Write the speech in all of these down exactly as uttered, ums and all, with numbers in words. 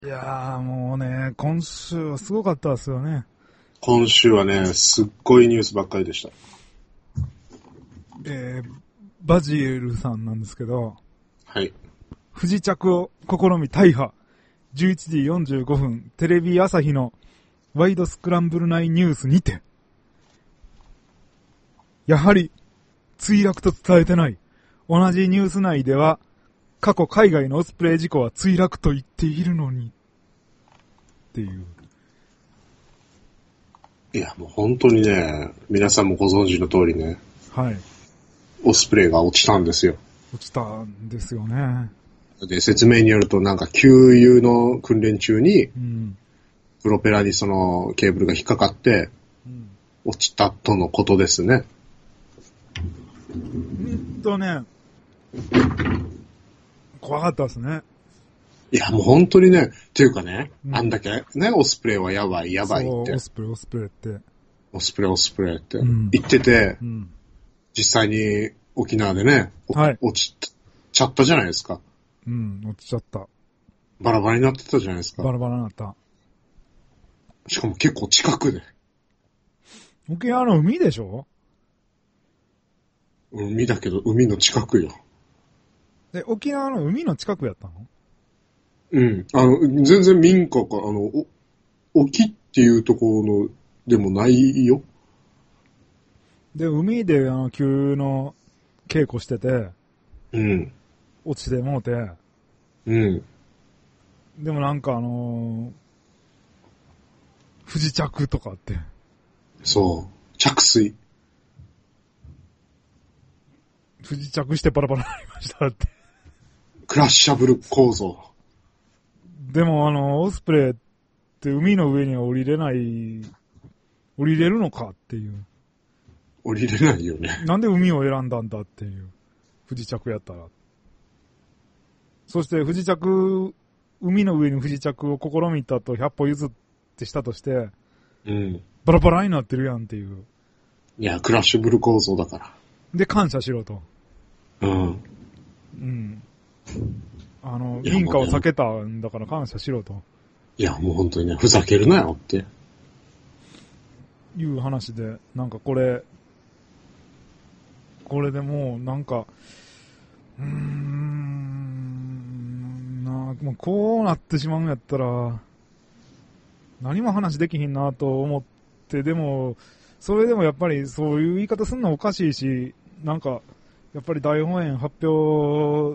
いやーもうね、今週はすごかったですよね。 今週はね、すっごいニュースばっかりでした。 えー、バジエルさんなんですけど、 はい。 不時着を試み大破。じゅういちじよんじゅうごふん、テレビ朝日のワイドスクランブルナインニュースにて、やはり墜落と伝えてない。同じニュース内では、過去海外のオスプレイ事故は墜落と言っているのに、っていう。 いや、もう本当にね、皆さんもご存知の通りね、 はい。 オスプレイが落ちたんですよ。 落ちたんですよね。 で、説明によるとなんか給油の訓練中に、 うん。 プロペラにそのケーブルが引っかかって、 うん落ちたとのことですね。 うんとね、怖かったですね。 いや、もう本当にね、っていうかね、 うんあんだけね、オスプレイはやばい、やばいそう、 ってオ、スプレイ、オスプレイって。 オスプレイ、オスプレイってうん言ってて、 うん。 実際に沖縄でね、 はい落ちちゃったじゃないですか。 うん、落ちちゃった。 バラバラになってたじゃないですか。 バラバラになった。 しかも結構近くで。 沖縄の海でしょ？ 海だけど、海の近くよ。 で、沖縄の海の近くやったの？ うん。あの、全然民家か、あの、お、沖っていうところの、でもないよ。 で、海であの、急の稽古してて、 うん。 落ちてもうて、 うん。 でもなんかあのー、不時着とかって、 そう。着水。 不時着してバラバラになりましたって。 クラッシャブル構造。 でもあの、オスプレイって海の上には降りれない、降りれるのかっていう。 降りれないよね。 なんで海を選んだんだっていう。不時着やったら。そして不時着、海の上に不時着を試みたとひゃっぽ譲ってしたとして、 うん。 バラバラになってるやんっていう。 いや、クラッシュブル構造だかで、感謝しろと。 ら。うん。 うん。あの、 いや民家を避けたんだから感謝しろと。 いや、もう本当にね、ふざけるなよって。 いう話で、なんかこれ、これでもうなんか、うーん、なもうこうなってしまうんやったら、何も話できひんなと思って、でも、それでもやっぱりそういう言い方すんのおかしいし、なんか、やっぱり大本営発表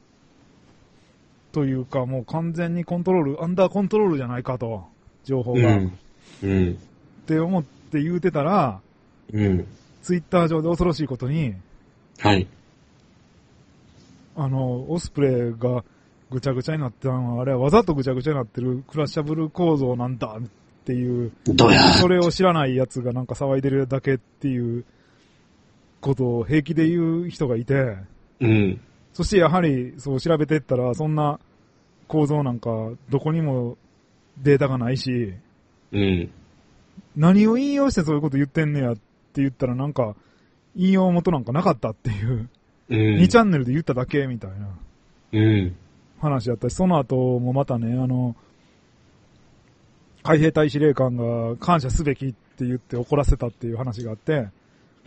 というか、もう完全にコントロール、アンダーコントロールじゃないかと、情報が。 うん。うん。 って思って言うてたら、 うん。 ツイッター上で恐ろしいことに、 はい。 あの、オスプレイがぐちゃぐちゃになってたのは、あれはわざとぐちゃぐちゃになってるクラッシャブル構造なんだっていう、 どうやそれを知らないやつがなんか騒いでるだけっていうことを平気で言う人がいて、 うん。 そしてやはりそう調べていったら、そんな構造なんかどこにもデータがないし、 うん。 何を引用してそういうこと言ってんねやって言ったらなんか、引用元なんかなかったっていう、 うん。 にチャンネルで言っただけみたいなうん。 話だったし、その後もまたね、あの、海兵隊司令官が感謝すべきって言って怒らせたっていう話があって、 うん。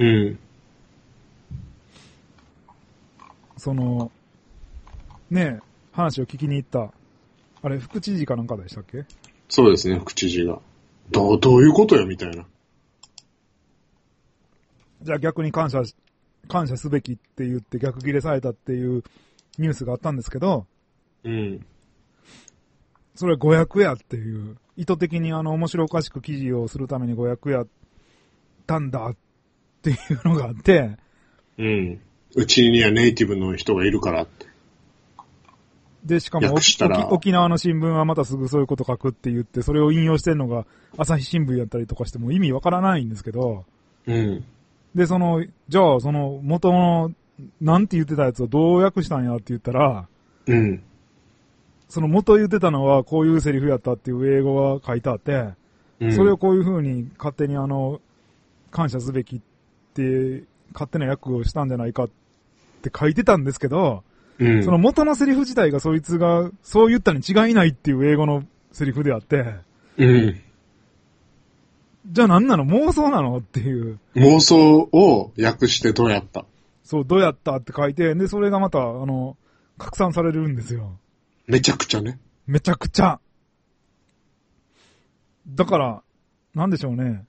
その、ねえ、話を聞きに行った、あれ、副知事かなんかでしたっけ？ そうですね、副知事が。どう、どういうことよ、みたいな。 じゃあ逆に感謝、感謝すべきって言って逆切れされたっていうニュースがあったんですけど、 うん。 それは誤訳やっていう、意図的にあの面白おかしく記事をするために誤訳やったんだっていうのがあって、 うん。うちにはネイティブの人がいるからって。 で、しかも訳したら沖縄の新聞はまたすぐそういうこと書くって言って、それを引用してるのが朝日新聞やったりとかしても意味わからないんですけど、 うん。 で、その、じゃあその元の、なんて言ってたやつをどう訳したんやって言ったら、 うん。 その元言ってたのはこういうセリフやったっていう英語が書いてあって、 うん。 それをこういう風に勝手にあの、感謝すべきって勝手な訳をしたんじゃないかって書いてたんですけど、 うん。 その元のセリフ自体がそいつがそう言ったに違いないっていう英語のセリフであって、 うん。 じゃあ何なの妄想なのっていう。 妄想を訳してどうやった？ そう、どうやったって書いて、で、それがまた、あの、拡散されるんですよ。 めちゃくちゃね。 めちゃくちゃ。だから、なんでしょうね。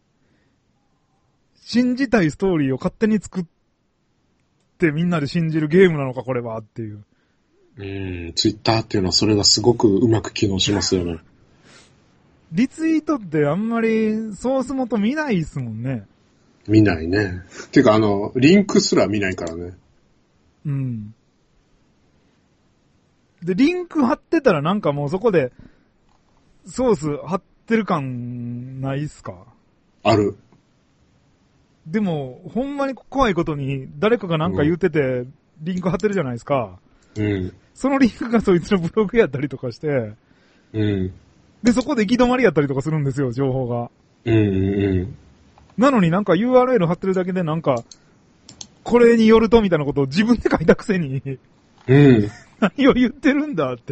信じたいストーリーを勝手に作ってみんなで信じるゲームなのか、これはっていう。 うーん、ツイッターっていうのはそれがすごくうまく機能しますよね。 リツイートってあんまりソース元見ないっすもんね。 見ないね。てか、あの、リンクすら見ないからね。 うん。で、リンク貼ってたらなんかもうそこで、ソース貼ってる感ないっすか？ ある。 でも、ほんまに怖いことに、誰かがなんか言ってて、うん、リンク貼ってるじゃないですか。 うん。 そのリンクがそいつのブログやったりとかして、 うん。 で、そこで行き止まりやったりとかするんですよ、情報が。 うんうん。 なのになんか ユーアールエル 貼ってるだけでなんか、これによるとみたいなことを自分で書いたくせに、 うん。 何を言ってるんだって。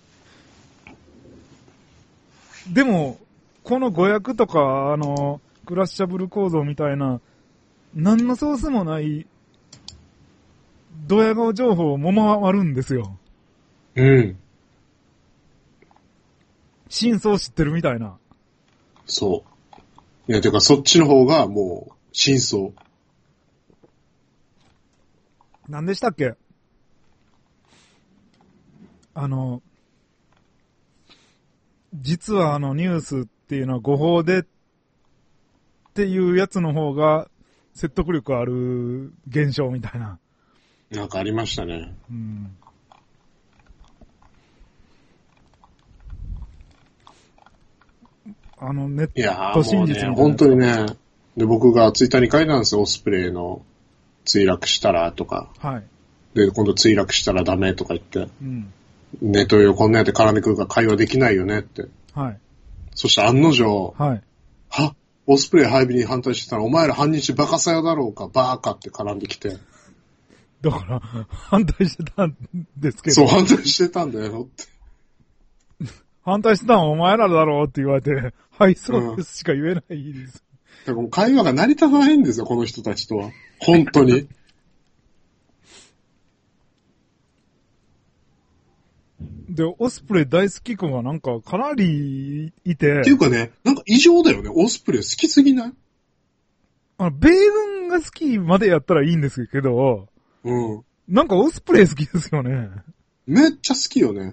でも、この誤訳とか、あの、クラッシャブル構造みたいな、何のソースもない、ドヤ顔情報も回るんですよ。 うん。 真相知ってるみたいな。 そう。いや、てかそっちの方がもう、真相。 何でしたっけ？あの、実はあのニュースっていうのは誤報でっていうやつの方が説得力ある現象みたいな。 なんかありましたね。 うん。あのネット真実みたいな。 いやーもうね、本当にね。で、僕がツイッターに書いたんですよ。オスプレイの墜落したらとか。 はい。 で、今度墜落したらダメとか言って。 うん。 ネット用こんなやって絡んでくるから会話できないよねって。 はい。 そして案の定、 はい。 はオスプレイ配備に反対してたらお前ら反日バカさよだろうか、バーカって絡んできて。 だから、反対してたんですけど。 そう、反対してたんだよって。 反対してたのはお前らだろうって言われて、はい、そうですしか言えないです。 だからもう会話が成り立たないんですよ、この人たちとは。本当に。 で、オスプレイ大好き君がなんかかなりいて。 っていうかね、なんか異常だよね。オスプレイ好きすぎない？ あの、米軍が好きまでやったらいいんですけど、 うん。 なんかオスプレイ好きですよね。 めっちゃ好きよね。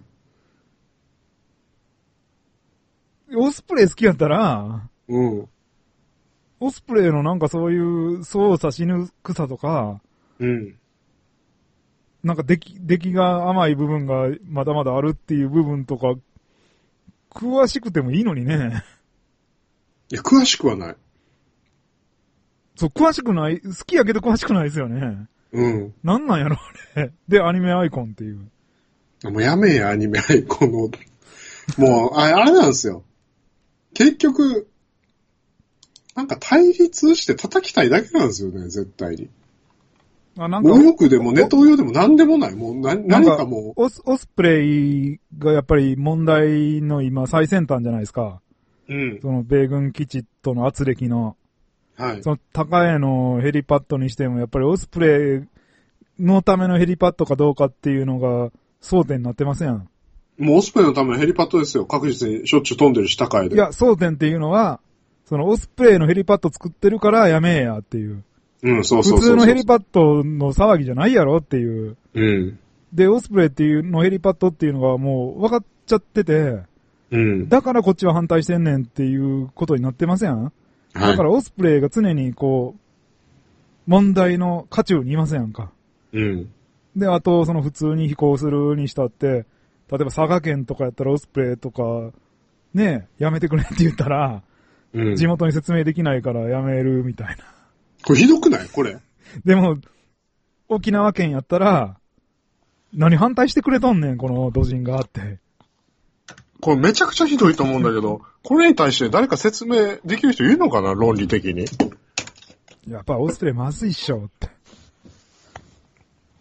オスプレイ好きやったら、 うん。 オスプレイのなんかそういう操作しぬくさとか、 うん。 なんか出来、出来が甘い部分がまだまだあるっていう部分とか、詳しくてもいいのにね。 いや、詳しくはない。 そう、詳しくない、好きやけど詳しくないですよね。 うん。 なんなんやろ、あれ。で、アニメアイコンっていう。 もうやめや、アニメアイコンの。もう、あれ、あれなんですよ。結局、なんか対立して叩きたいだけなんですよね、絶対に。 あ、なんか。 もうよくでもネット用でも何でもない。もう何、何かもう。 オス、オスプレイがやっぱり問題の今最先端じゃないですか。 うん。 その米軍基地との圧力の。 はい。 その高江のヘリパッドにしてもやっぱりオスプレイのためのヘリパッドかどうかっていうのが争点になってますやん。 もうオスプレイのためのヘリパッドですよ。確実にしょっちゅう飛んでるし高江で。 いや、争点っていうのは、そのオスプレイのヘリパッド作ってるからやめえやっていう。 うん、そうそうそうそう。 普通のヘリパッドの騒ぎじゃないやろっていう。 うん。 で、オスプレイっていうのヘリパッドっていうのがもう分かっちゃってて、 うん。 だからこっちは反対してんねんっていうことになってません？はい。だからオスプレイが常にこう、問題の渦中にいませんか。 うん。 で、あと、その普通に飛行するにしたって、例えば佐賀県とかやったらオスプレイとか、ねえ、やめてくれって言ったら、うん、地元に説明できないからやめるみたいな。 これひどくないこれ。 でも、沖縄県やったら、何反対してくれとんねん、この土人があって。 これめちゃくちゃひどいと思うんだけど、これに対して誰か説明できる人いるのかな論理的に。 やっぱオスプレイまずいっしょって。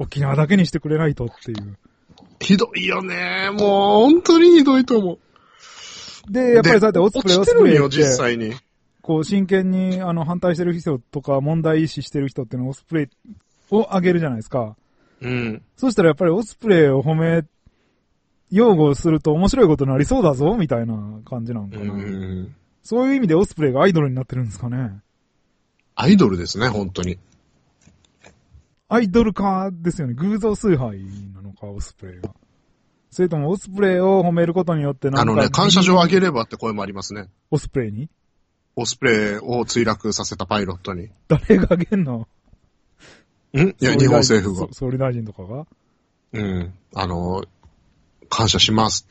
沖縄だけにしてくれないとっていう。 ひどいよね。もう、本当にひどいと思う。 で、やっぱりそうやってオスプレイ、オスプレイって。 落ちてるよ、実際に。 こう、真剣に、あの、反対してる人とか、問題意識してる人っていうのはオスプレイを上げるじゃないですか。 うん。 そしたらやっぱりオスプレイを褒め、擁護すると面白いことになりそうだぞ、みたいな感じなんかな。うん。そういう意味でオスプレイがアイドルになってるんですかね。 アイドルですね、本当に。 アイドル化ですよね。偶像崇拝なのか、オスプレイが。それともオスプレイを褒めることによってなんか。 あのね、感謝状をあげればって声もありますね。 オスプレイにオスプレイを墜落させたパイロットに。 誰があげんの？ ん？いや、日本政府が。 総理大臣とかが？ うん。あの、感謝しますって。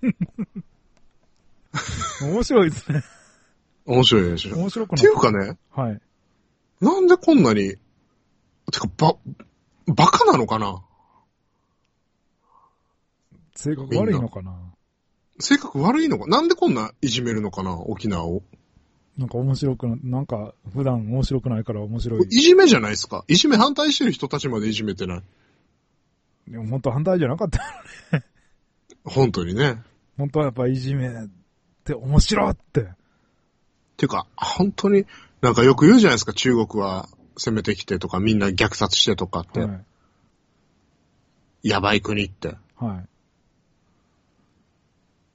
面白いですね。 面白いでしょ。 面白くない。 っていうかね。 はい。 なんでこんなに、てか、ば、バカなのかな？ 性格悪いのかな？ 性格悪いのかなんでこんないじめるのかな沖縄を。 なんか面白くな、なんか普段面白くないから面白い。 いじめじゃないですか。いじめ反対してる人たちまでいじめてない。 でも本当反対じゃなかったよね。 本当にね。 本当はやっぱいじめって面白って。 っていうか、本当に、なんかよく言うじゃないですか、中国は攻めてきてとか、みんな虐殺してとかって。はい、やばい国って。 はい。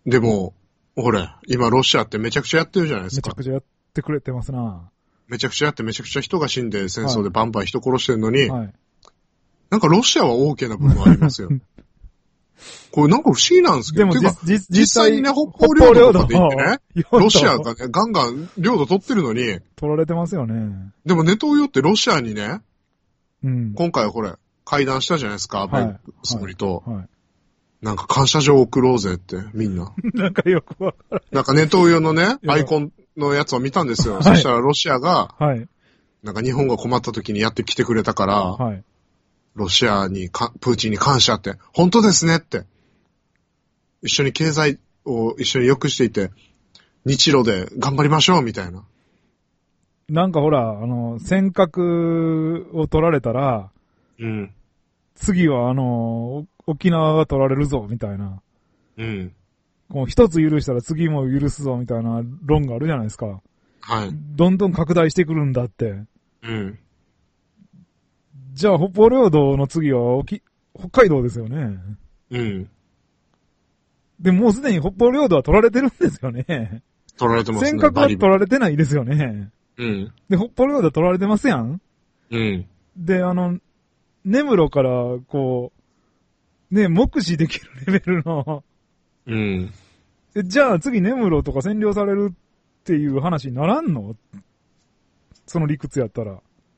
でも、ほれ、今ロシアってめちゃくちゃやってるじゃないですか。 めちゃくちゃやってくれてますな。 めちゃくちゃやってめちゃくちゃ人が死んで戦争でバンバン人殺してるのに、 はい、 なんかロシアは OK な部分ありますよ。これなんか不思議なんですけど。 でも実実実際にね、北方領土とかって言ってね、ロシアがね、ガンガン領土取ってるのに。 取られてますよね。 でもネトウヨってロシアにね、 うん、 今回これ、会談したじゃないですか、安倍総理と。 はいはい、 なんか感謝状送ろうぜって、みんな。 なんかよくわからない。 なんかネトウヨのね、アイコンのやつを見たんですよ。はい、そしたらロシアが、はい、なんか日本が困った時にやってきてくれたから、はい、ロシアにか、プーチンに感謝って、本当ですねって。一緒に経済を一緒に良くしていて、日露で頑張りましょうみたいな。 なんかほら、あの、尖閣を取られたら、 うん。 次はあの、沖縄が取られるぞみたいな。 うん。 こう一つ許したら次も許すぞみたいな論があるじゃないですか。 はい。 どんどん拡大してくるんだって。 うん。 じゃあ北方領土の次は沖、北海道ですよね。 うん。 で、もうすでに北方領土は取られてるんですよね。 取られてますね。 尖閣は取られてないですよね。 うん。 で、北方領土取られてますやん。 うん。 で、あの、根室から、こう、ね、目視できるレベルの。 うん。 じゃあ次根室とか占領されるっていう話にならんの？その理屈やったら。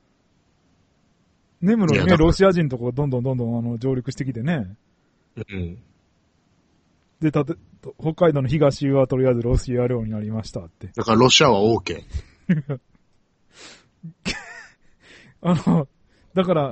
根室にね、ロシア人とかどんどんどんどんあの上陸してきてね。 うん。 で、たと、北海道の東はとりあえずロシア領になりましたって。 だからロシアは OK。 あの、だから、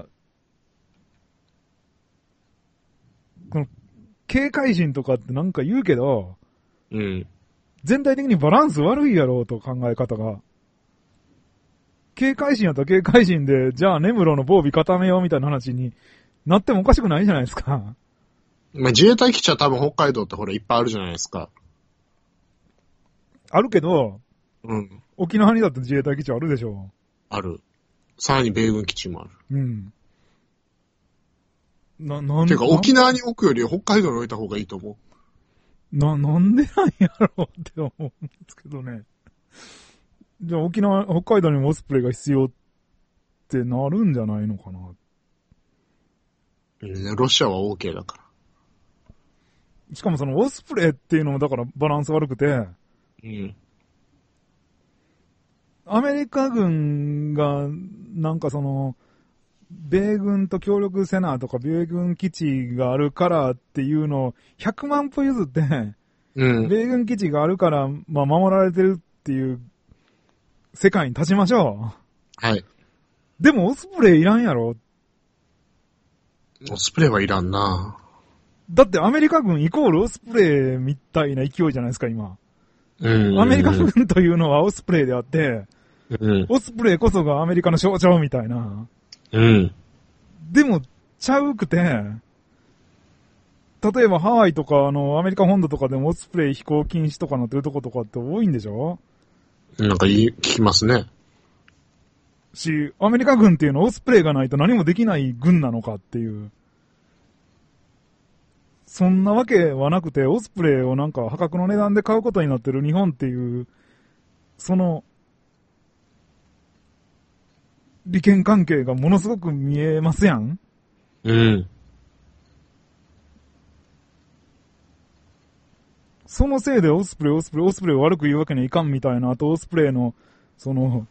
この、警戒心とかってなんか言うけど、 うん。 全体的にバランス悪いやろうと考え方が。警戒心やったら警戒心で、じゃあ根室の防備固めようみたいな話になってもおかしくないじゃないですか。 まあ、自衛隊基地は多分北海道ってほらいっぱいあるじゃないですか。 あるけど、 うん。 沖縄にだって自衛隊基地あるでしょ。 ある。さらに米軍基地もある。 うん。な、なんていうか沖縄に置くより北海道に置いた方がいいと思う。な、なんでなんやろうって思うんですけどね。じゃあ沖縄、北海道にもオスプレイが必要ってなるんじゃないのかな。 うん、ロシアは OK だから。 しかもそのオスプレイっていうのもだからバランス悪くて、 うん。 アメリカ軍がなんかその、米軍と協力せなとか米軍基地があるからっていうのをひゃくまん歩譲って、 うん、 米軍基地があるから、まあ、守られてるっていう世界に立ちましょう。はい。 でもオスプレイいらんやろ。 オスプレイはいらんな。 だってアメリカ軍イコールオスプレイみたいな勢いじゃないですか、今。 うん。 アメリカ軍というのはオスプレイであって、 うん、 オスプレイこそがアメリカの象徴みたいな。 うん。 でも、 ちゃうくて、例えばハワイとか、あの、アメリカ本土とかでもオスプレイ飛行禁止とかなってるとことかって多いんでしょ？ なんか言い、聞きますね。 し、アメリカ軍っていうのはオスプレイがないと何もできない軍なのかっていう。そんなわけはなくて、オスプレイをなんか破格の値段で買うことになってる日本っていう、その、利権関係がものすごく見えますやん？ うん。 そのせいでオスプレイ、オスプレイ、オスプレイを悪く言うわけにはいかんみたいな、あとオスプレイの、その、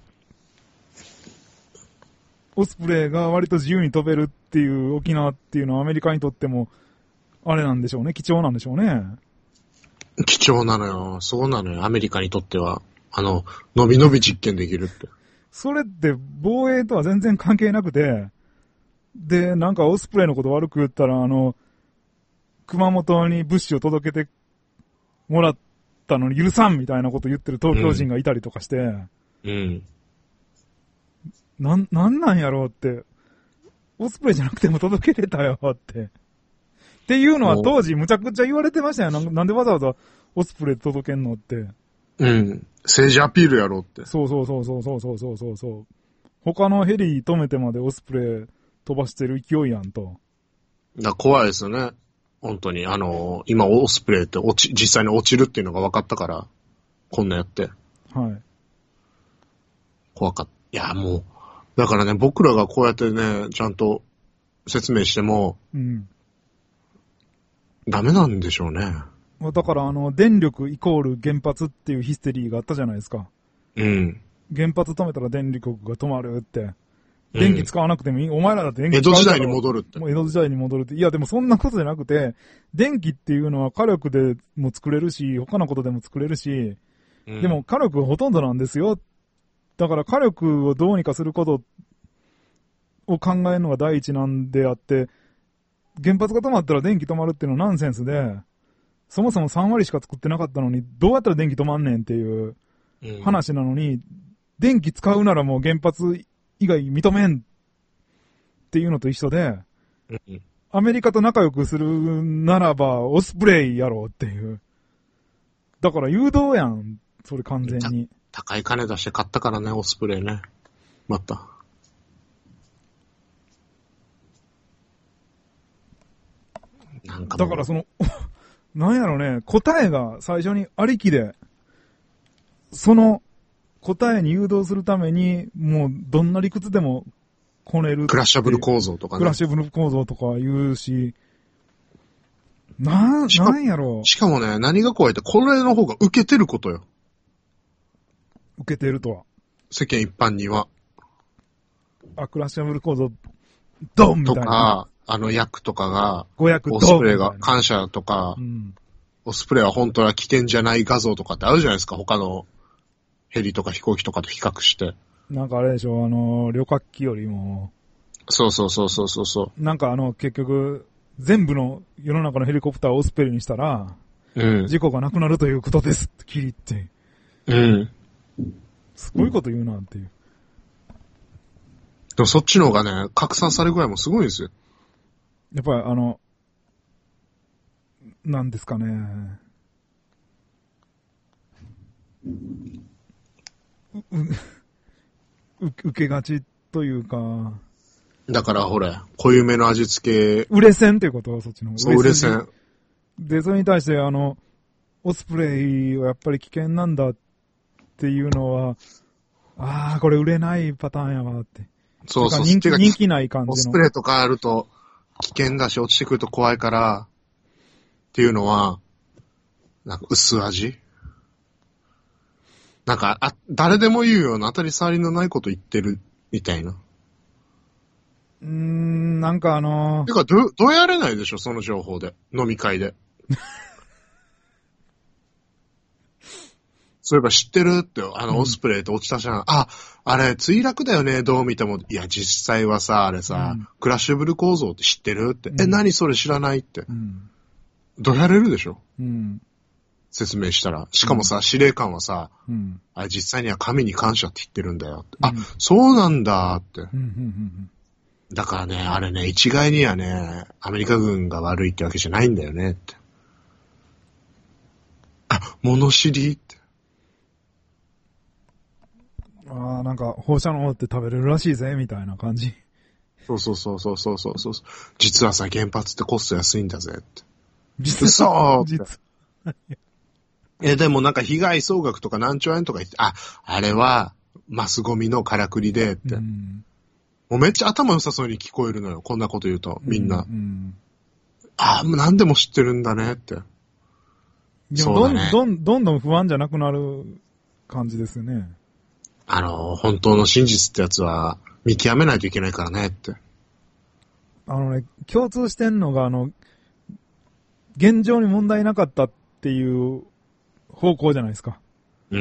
オスプレイが割と自由に飛べるっていう沖縄っていうのはアメリカにとっても、あれなんでしょうね、貴重なんでしょうね。 貴重なのよ。そうなのよ。アメリカにとっては。あの、のびのび実験できるって。 それって防衛とは全然関係なくて、で、なんかオスプレイのこと悪く言ったら、あの、熊本に物資を届けてもらったのに許さんみたいなこと言ってる東京人がいたりとかして、うん。 うんなん、なんなんやろうって、オスプレイじゃなくても届けれたよって。っていうのは当時むちゃくちゃ言われてましたよ。なんでわざわざオスプレイ届けんのって。 うん。政治アピールやろうって。 そうそうそうそうそうそうそうそう。他のヘリ止めてまでオスプレイ飛ばしてる勢いやんと。 だ怖いですよね。本当に。あの、今オスプレイって落ち、実際に落ちるっていうのが分かったから、こんなやって。 はい。 怖かった。いや、もう、だからね、僕らがこうやってね、ちゃんと説明しても、うん。ダメなんでしょうね。 だからあの、電力イコール原発っていうヒステリーがあったじゃないですか。 うん。 原発止めたら電力が止まるって。電気使わなくてもいい、うん、お前らだって電気使わなくても江戸時代に戻るって。 もう江戸時代に戻るって。いやでもそんなことじゃなくて、電気っていうのは火力でも作れるし、他のことでも作れるし、うん、でも火力ほとんどなんですよ。だから火力をどうにかすることを考えるのが第一なんであって、原発が止まったら電気止まるっていうのはナンセンスで、そもそもさん割しか作ってなかったのに、どうやったら電気止まんねんっていう話なのに、うん、電気使うならもう原発以外認めんっていうのと一緒で、うん、アメリカと仲良くするならば、オスプレイやろうっていう。だから誘導やん、それ完全に。 高い金出して買ったからね、オスプレイね。また。なんかだからその、なんやろね、答えが最初にありきで、その答えに誘導するために、もうどんな理屈でもこねる。 クラッシャブル構造とかね。 クラッシャブル構造とか言うし、な、なんやろ。 しかもね、何が怖いって、これの方が受けてることよ。 受けてるとは。 世間一般には。 あ、クラッシャブル構造、ドンみたいな。 とか、あの役とかが、 誤訳オスプレイが感謝とか、うん、オスプレイは本当は危険じゃない画像とかってあるじゃないですか、他のヘリとか飛行機とかと比較して。 なんかあれでしょ、あの、旅客機よりも。 そうそうそうそうそうそう。 なんかあの、結局、全部の世の中のヘリコプターをオスプレイにしたら、うん、事故がなくなるということです、キリって。 うん。 すごいこと言うなっていう。 でもそっちの方がね、拡散されるぐらいもすごいんですよ。 やっぱりあの、なんですかね。う、う、受けがちというか。 だからほれ、濃ゆめの味付け。 売れ線っていうことはそっちの方が。 そう、売れ線。 で、それに対してあの、オスプレイはやっぱり危険なんだっていうのは、ああ、これ売れないパターンやわって。 そうそう。 人気、人気ない感じの。 オスプレイとかあると、危険だし落ちてくると怖いから、っていうのは、なんか薄味なんか、あ、誰でも言うような当たり障りのないこと言ってるみたいな。 うーん、なんかあのー。 てか、ど、どうやれないでしょ、その情報で。飲み会で。そういえば知ってるって、あの、オスプレイって落ちたじゃん。うん、あ、あれ、墜落だよね、どう見ても。いや、実際はさ、あれさ、うん、クラッシュブル構造って知ってるって。うん、え、何それ知らないって。うん、どうやれるでしょ、うん、説明したら。しかもさ、うん、司令官はさ、うん、あれ実際には神に感謝って言ってるんだよって。うん、あ、そうなんだって。うんうんうんうん、 だからね、あれね、一概にはね、アメリカ軍が悪いってわけじゃないんだよねって。あ、物知りって。 ああ、なんか放射能って食べれるらしいぜ、みたいな感じ。 そうそうそうそうそうそうそう。実はさ、原発ってコスト安いんだぜって。 実は、 実は。え、でもなんか被害総額とか何兆円とか言って、あ、あれは、マスゴミのからくりでって。うん、もうめっちゃ頭良さそうに聞こえるのよ。こんなこと言うと、みんな。うんうん、あ、もう何でも知ってるんだねって。 そうだね。どんどん、どんどん不安じゃなくなる感じですよね。 あの、本当の真実ってやつは見極めないといけないからねって。 あのね、共通してんのが、あの、現状に問題なかったっていう方向じゃないですか。 うん。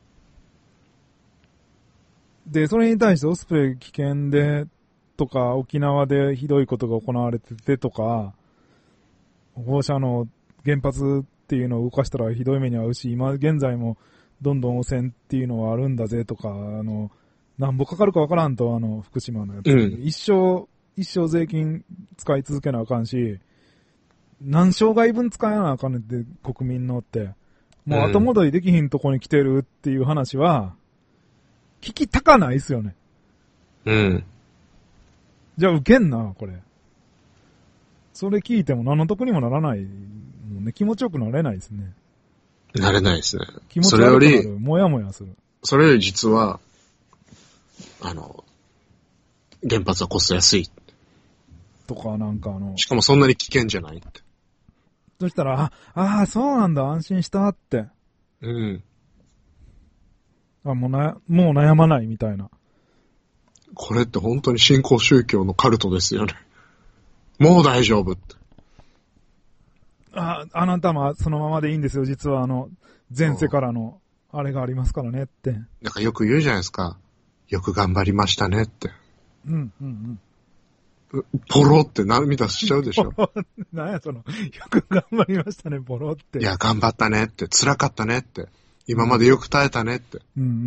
で、それに対してオスプレイ危険でとか、沖縄でひどいことが行われててとか、放射能原発っていうのを動かしたらひどい目に遭うし、今現在もどんどん汚染っていうのはあるんだぜとか、あの、なんぼかかるかわからんと、あの、福島のやつ。うん、一生、一生税金使い続けなあかんし、何生涯分使えなあかんねんって、国民のって。もう後戻りできひんとこに来てるっていう話は、聞きたかないっすよね。 うん。 じゃあ受けんな、これ。それ聞いても何の得にもならない。もうね、気持ちよくなれないですね。 なれないですね。 気持ち悪くなる。もやもやする。 それより実は、あの、原発はコスト安い。 とか、なんかあの。 しかもそんなに危険じゃないって。 そしたら、あ、ああ、そうなんだ、安心したって。 うん。 あ、もうな、もう悩まないみたいな。 これって本当に新興宗教のカルトですよね。もう大丈夫って。 あ、あなたはそのままでいいんですよ。実はあの、前世からの、あれがありますからねって。 なんかよく言うじゃないですか。よく頑張りましたねって。 うん、うん、 うん。ポロって涙しちゃうでしょ。 なんやその、よく頑張りましたね、ポロって。 いや、頑張ったねって、辛かったねって。今までよく耐えたねって。 うんうんうんうん。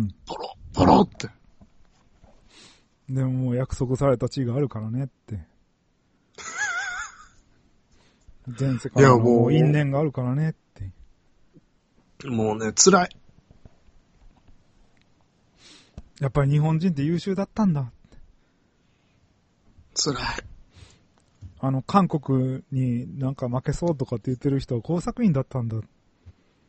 ポロ、ポロって。 でももう約束された地位があるからねって。前世からのもう因縁があるからねって。 もうね、辛い。 やっぱり日本人って優秀だったんだ。 辛い。 あの、韓国になんか負けそうとかって言ってる人は工作員だったんだ。 うん。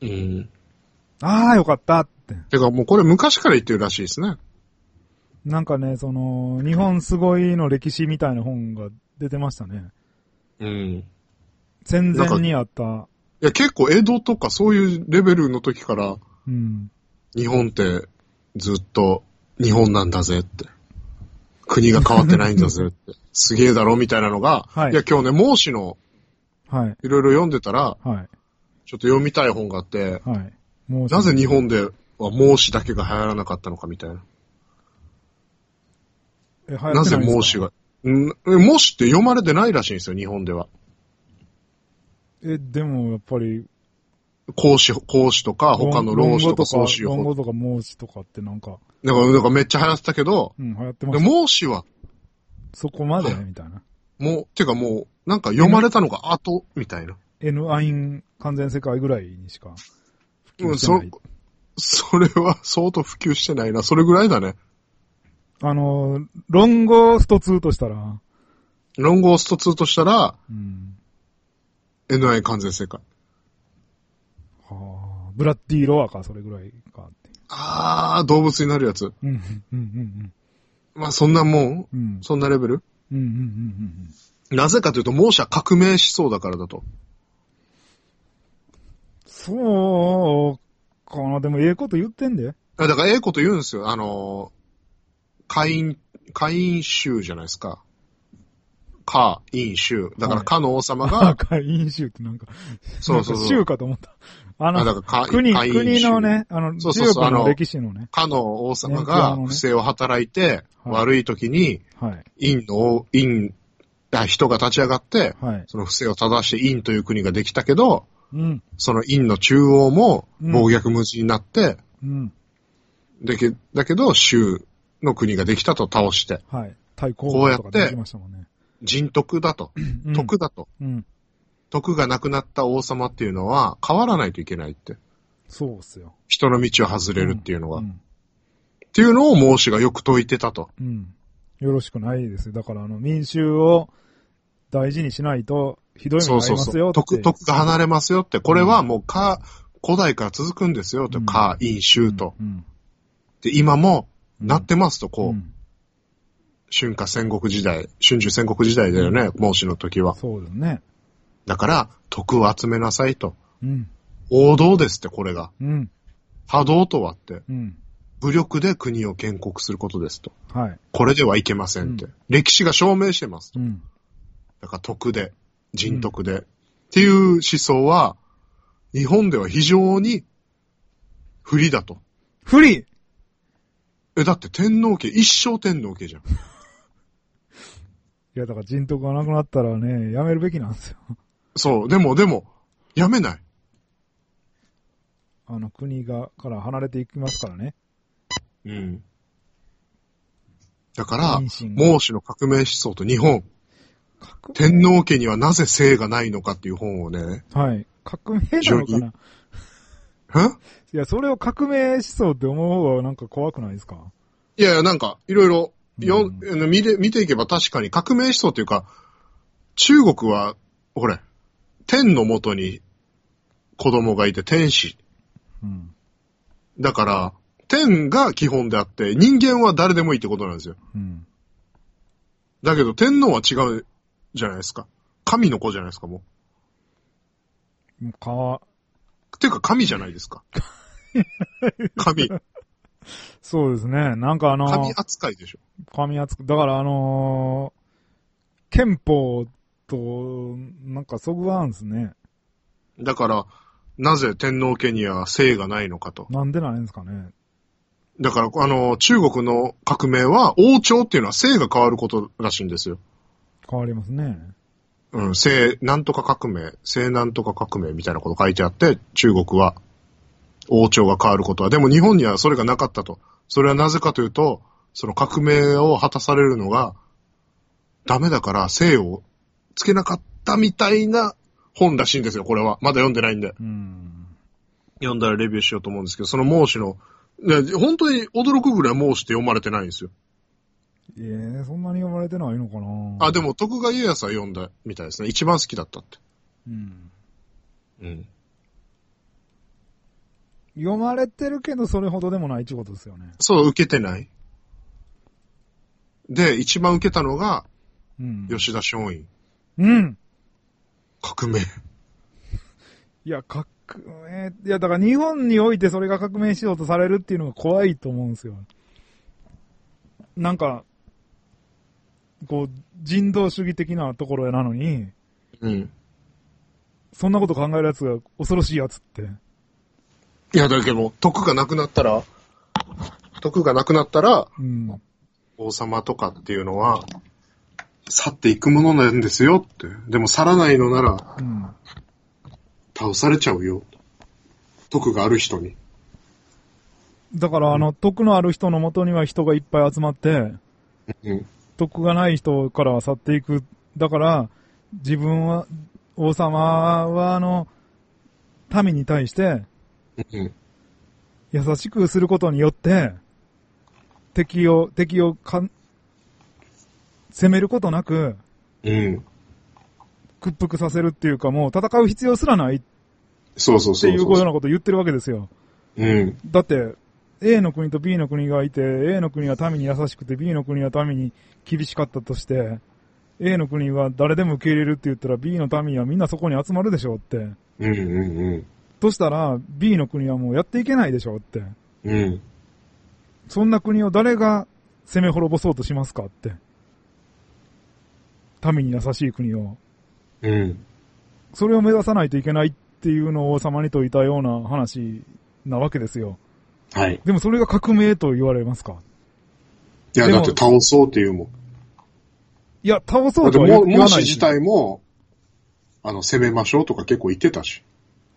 ああ、よかったって。 てかもうこれ昔から言ってるらしいですね。 なんかね、その、日本すごいの歴史みたいな本が出てましたね。 うん。 戦前にあった。 いや、結構江戸とかそういうレベルの時から、 うん。 日本ってずっと日本なんだぜって。国が変わってないんだぜって。すげえだろみたいなのが、はい、いや今日ね、孟子の、はい。いろいろ読んでたら、はい。ちょっと読みたい本があって、はい。なぜ日本では孟子だけが流行らなかったのかみたいな。 え、流行ってないんですか？ なぜ孟子が、ん、孟子って読まれてないらしいんですよ、日本では。 え、でもやっぱり、 孔子、孔子とか、他の老子とか宗子。 論語とか孟子とかってなんか。 なんか、なんかめっちゃ流行ってたけど、 うん、流行ってました。 孟子は、 そこまでみたいな。 もう、てかもう、なんか読まれたのが後、みたいな。 N アイン完全世界ぐらいにしか普及してない。うん、そ、それは相当普及してないな。それぐらいだね。 あの、論語をストツーとしたら。 論語をストツーとしたら、 うん、 N アイン完全世界。 はあ、ブラッディーロアか、それぐらいかって。 あー、動物になるやつ。 うん、うん、うん、うん。 まあ、そんなもん、うん、そんなレベル、 うん、うん、うん、うん。 なぜかというと、孟子は革命しそうだからだと。 そうかな、でもええこと言ってんで。 だからええこと言うんですよ。あの、会員、会員衆じゃないですか。か、院衆。だから、かの王様が。 か、院衆ってなんか、 そうそうそう。 衆かと思った。あの、 あだからか国、国のね、あの、 そうそうそう、 中国の歴史のね。 かの王様が不正を働いて、はい、悪い時に、 はい、 院の、院、人が立ち上がって、 はい、 その不正を正して院という国ができたけど、 うん、 その院の中央も暴虐無知になって、 うん、 だけだけど、州の国ができたと倒して。 はい。 対抗馬とか出てきましたもんね。 人徳だと。 うん、 徳だと、うん。徳がなくなった王様っていうのは変わらないといけないって。 そうっすよ。 人の道を外れるっていうのは。うんうん、っていうのを孟子がよく説いてたと。 うん。よろしくないですよ。だからあの民衆を大事にしないとひどい目に遭いますよって。そうそうそう。 徳、徳が離れますよって。これはもうか、古代から続くんですよと。か、陰、州と、うんうん。で、今もなってますと、こう。うん春夏戦国時代、春秋戦国時代だよね、孟子の時は。 そうだね。 だから、徳を集めなさいと。 うん、 王道ですって、これが。 うん、 波動とはって、 うん、 武力で国を建国することですと。 はい、 これではいけませんって。うん、歴史が証明してますと。 うん、 だから徳で、人徳で、うん。っていう思想は、日本では非常に不利だと。 不利え、だって天皇家、一生天皇家じゃん。 いや、だから人徳がなくなったらね、やめるべきなんですよ。 そう、でも、でも、やめない。 あの、国が、から離れていきますからね。 うん。だから、孟子の革命思想と日本。天皇家にはなぜ姓がないのかっていう本をね。 はい。革命なのかなえいや、それを革命思想って思う方がなんか怖くないですか？ いやいや、なんか、いろいろ、よ、うん、見て、見ていけば確かに革命思想というか、中国は、ほれ、天のもとに子供がいて天使。 うん、 だから、天が基本であって、人間は誰でもいいってことなんですよ。 うん、 だけど天皇は違うじゃないですか。神の子じゃないですか、もう。か、 っていうか神じゃないですか。神。 そうですね。なんかあのー、 神扱いでしょ。 神扱い。だからあのー、憲法と、なんかそぐわんですね。 だから、なぜ天皇家には姓がないのかと。 なんでないんですかね。 だから、あの、中国の革命は、王朝っていうのは姓が変わることらしいんですよ。 変わりますね。 うん、姓なんとか革命、姓なんとか革命みたいなこと書いてあって、中国は、王朝が変わることは。でも日本にはそれがなかったと。それはなぜかというと、その革命を果たされるのが、ダメだから姓をつけなかったみたいな本らしいんですよ、これは。まだ読んでないんで。 うん、 読んだらレビューしようと思うんですけど、その孟子の、いや、本当に驚くぐらい孟子って読まれてないんですよ。 ええー、そんなに読まれてないのかな。 あ、でも徳川家康は読んだみたいですね。一番好きだったって。 うん。 うん。 読まれてるけどそれほどでもないってことですよね。 そう、受けてない。で、一番受けたのが、うん、吉田松陰。 うん。 革命。 いや、革命、いや、だから日本においてそれが革命しようとされるっていうのが怖いと思うんですよ。なんか、こう、人道主義的なところなのに、 うん。 そんなこと考えるやつが恐ろしいやつって。 いや、だけど、徳がなくなったら、徳がなくなったら、 うん、 王様とかっていうのは、去っていくものなんですよって。でも去らないのなら、 うん、 倒されちゃうよ。徳がある人に。 だから、あの、徳のある人の元には人がいっぱい集まって、 うん、 徳がない人からは去っていく。だから、自分は、王様は、あの、民に対して、 うん、 優しくすることによって、敵を、敵をかん、攻めることなく、 うん。 屈服させるっていうか、もう戦う必要すらない。 そうそうそう。 っていうようなことを言ってるわけですよ。 うん。 だって、A の国と B の国がいて、A の国は民に優しくて B の国は民に厳しかったとして、A の国は誰でも受け入れるって言ったら B の民はみんなそこに集まるでしょうって。 うんうんうん。 としたら B の国はもうやっていけないでしょうって。 うん。 そんな国を誰が攻め滅ぼそうとしますかって。民に優しい国を。 うん。 それを目指さないといけないっていうのを王様に説いたような話なわけですよ。 はい。 でもそれが革命と言われますか？ いや、だって倒そうっていうもん。 いや、倒そうとは言わない。 孟子自体も、あの、攻めましょうとか結構言ってたし。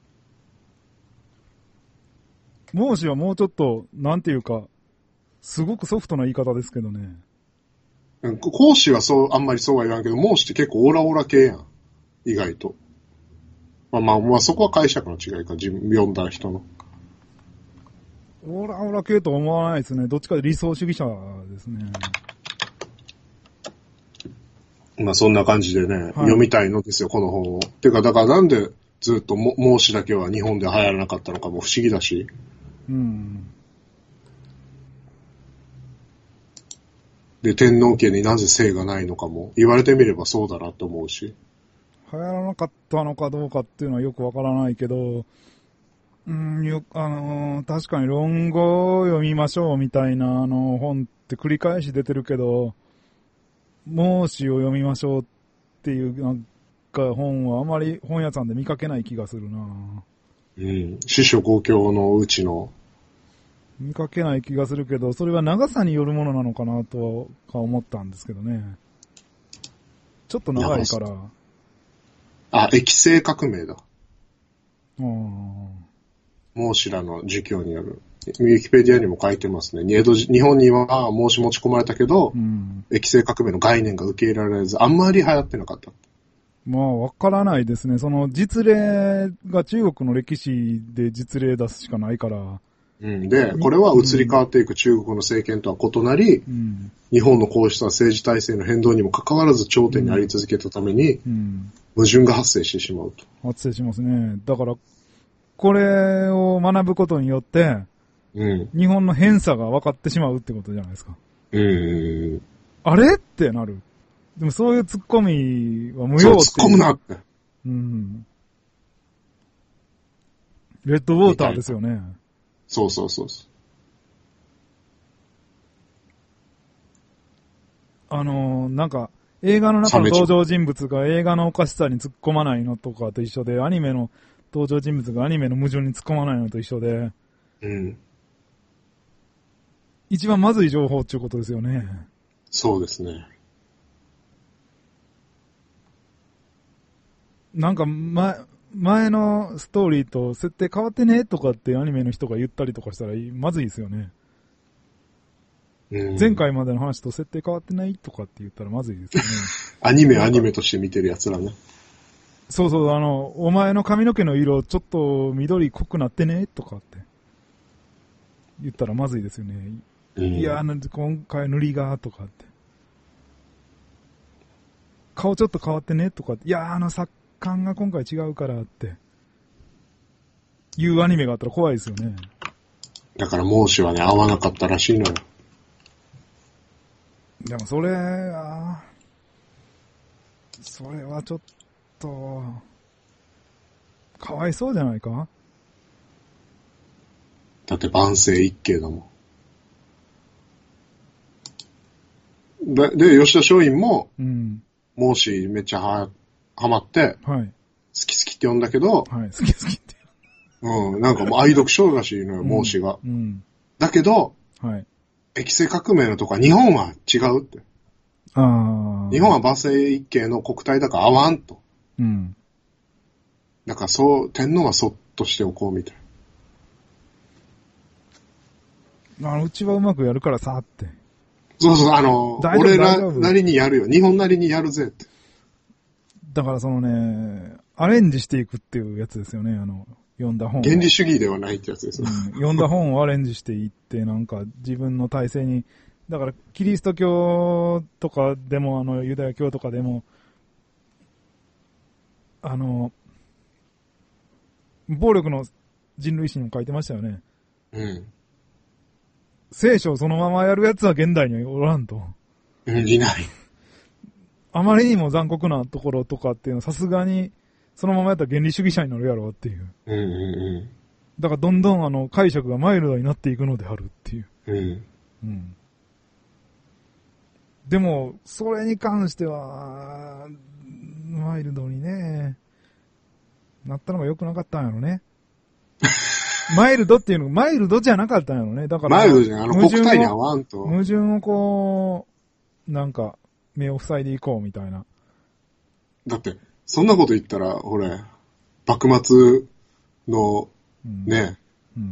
孟子はもうちょっと、なんていうか、すごくソフトな言い方ですけどね。 うん孔子はそう、あんまりそうは言わんけど、孟子って結構オラオラ系やん。意外と。まあまあ、まあそこは解釈の違いか、自分、読んだ人の。 オラオラ系と思わないですね。どっちかで理想主義者ですね。 まあそんな感じでね、 はい、 読みたいのですよ、この本を。てか、だからなんでずっとも孟子だけは日本で流行らなかったのかも不思議だし。 うん。 で、天皇家になぜ姓がないのかも、言われてみればそうだなと思うし。 流行らなかったのかどうかっていうのはよくわからないけど、うん、よ、あのー、確かに論語を読みましょうみたいなあの本って繰り返し出てるけど、孟子を読みましょうっていうなんか本はあまり本屋さんで見かけない気がするな。 うん。師匠五教のうちの。 見かけない気がするけど、それは長さによるものなのかなとか思ったんですけどね。ちょっと長いから。 あ、液政革命だ。 うん。 孟子らの儒教による。ウィキペディアにも書いてますね。江戸時日本には孟子持ち込まれたけど、うん、液政革命の概念が受け入れられず、あんまり流行ってなかった。 まあ、わからないですね。その実例が中国の歴史で実例出すしかないから。 うん、で、これは移り変わっていく中国の政権とは異なり、うん、日本のこうした政治体制の変動にもかかわらず頂点にあり続けたために、うん、矛盾が発生してしまうと。 発生しますね。だから、これを学ぶことによって、うん、日本の偏差が分かってしまうってことじゃないですか。 うん、 あれってなる。でもそういうツッコミは無用って。 そう、突っ込むなって。 うん。レッドウォーターですよね。 そうそうそうそう。 あのー、なんか、映画の中の登場人物が映画のおかしさに突っ込まないのとかと一緒で、アニメの登場人物がアニメの矛盾に突っ込まないのと一緒で、 うん。 一番まずい情報っていうことですよね。 そうですね。 なんか、ま、前のストーリーと設定変わってねとかってアニメの人が言ったりとかしたらまずいですよね。うん、前回までの話と設定変わってないとかって言ったらまずいですよね。 アニメアニメとして見てるやつらね。 そうそう、あの、お前の髪の毛の色ちょっと緑濃くなってねとかって言ったらまずいですよね。うん、いや、今回塗りがとかって。顔ちょっと変わってねとかって。いや、あの作感が今回違うからって。いうアニメがあったら怖いですよね。 だから孟子はね、合わなかったらしいのよ。 でもそれは、それはちょっと、かわいそうじゃないか？ だって万世一系だもん。で、で吉田松陰も、うん、孟子めっちゃは、はまって、はい、好き好きって呼んだけど、 はい、好き好きって。 うん、なんかもう愛読書らしいのよ、孟子が。うん、だけど、はい、液政革命のとこは日本は違うって。あ日本は万世一系の国体だから合わんと。うん。だからそう、天皇はそっとしておこうみたいな。あの、うちはうまくやるからさって。 そうそう、あの、俺らなりにやるよ。日本なりにやるぜって。 だからそのね、アレンジしていくっていうやつですよね、あの、読んだ本。 原理主義ではないってやつですよ。 うん、読んだ本をアレンジしていって、なんか自分の体制に、だからキリスト教とかでも、あの、ユダヤ教とかでも、あの、暴力の人類史にも書いてましたよね。うん。聖書をそのままやるやつは現代にはおらんと。 うん、いない。 あまりにも残酷なところとかっていうのはさすがにそのままやったら原理主義者になるやろうっていう。うんうんうん。だからどんどんあの解釈がマイルドになっていくのであるっていう。うん。うん。でも、それに関しては、マイルドにね、なったのが良くなかったんやろね。マイルドっていうのが、マイルドじゃなかったんやろね。だから、 マイルドじゃん、あの国体に合わんと。 矛盾をこう、なんか、目を塞いでいこうみたいな。 だって、そんなこと言ったら、ほれ、幕末の、ね、うんうん、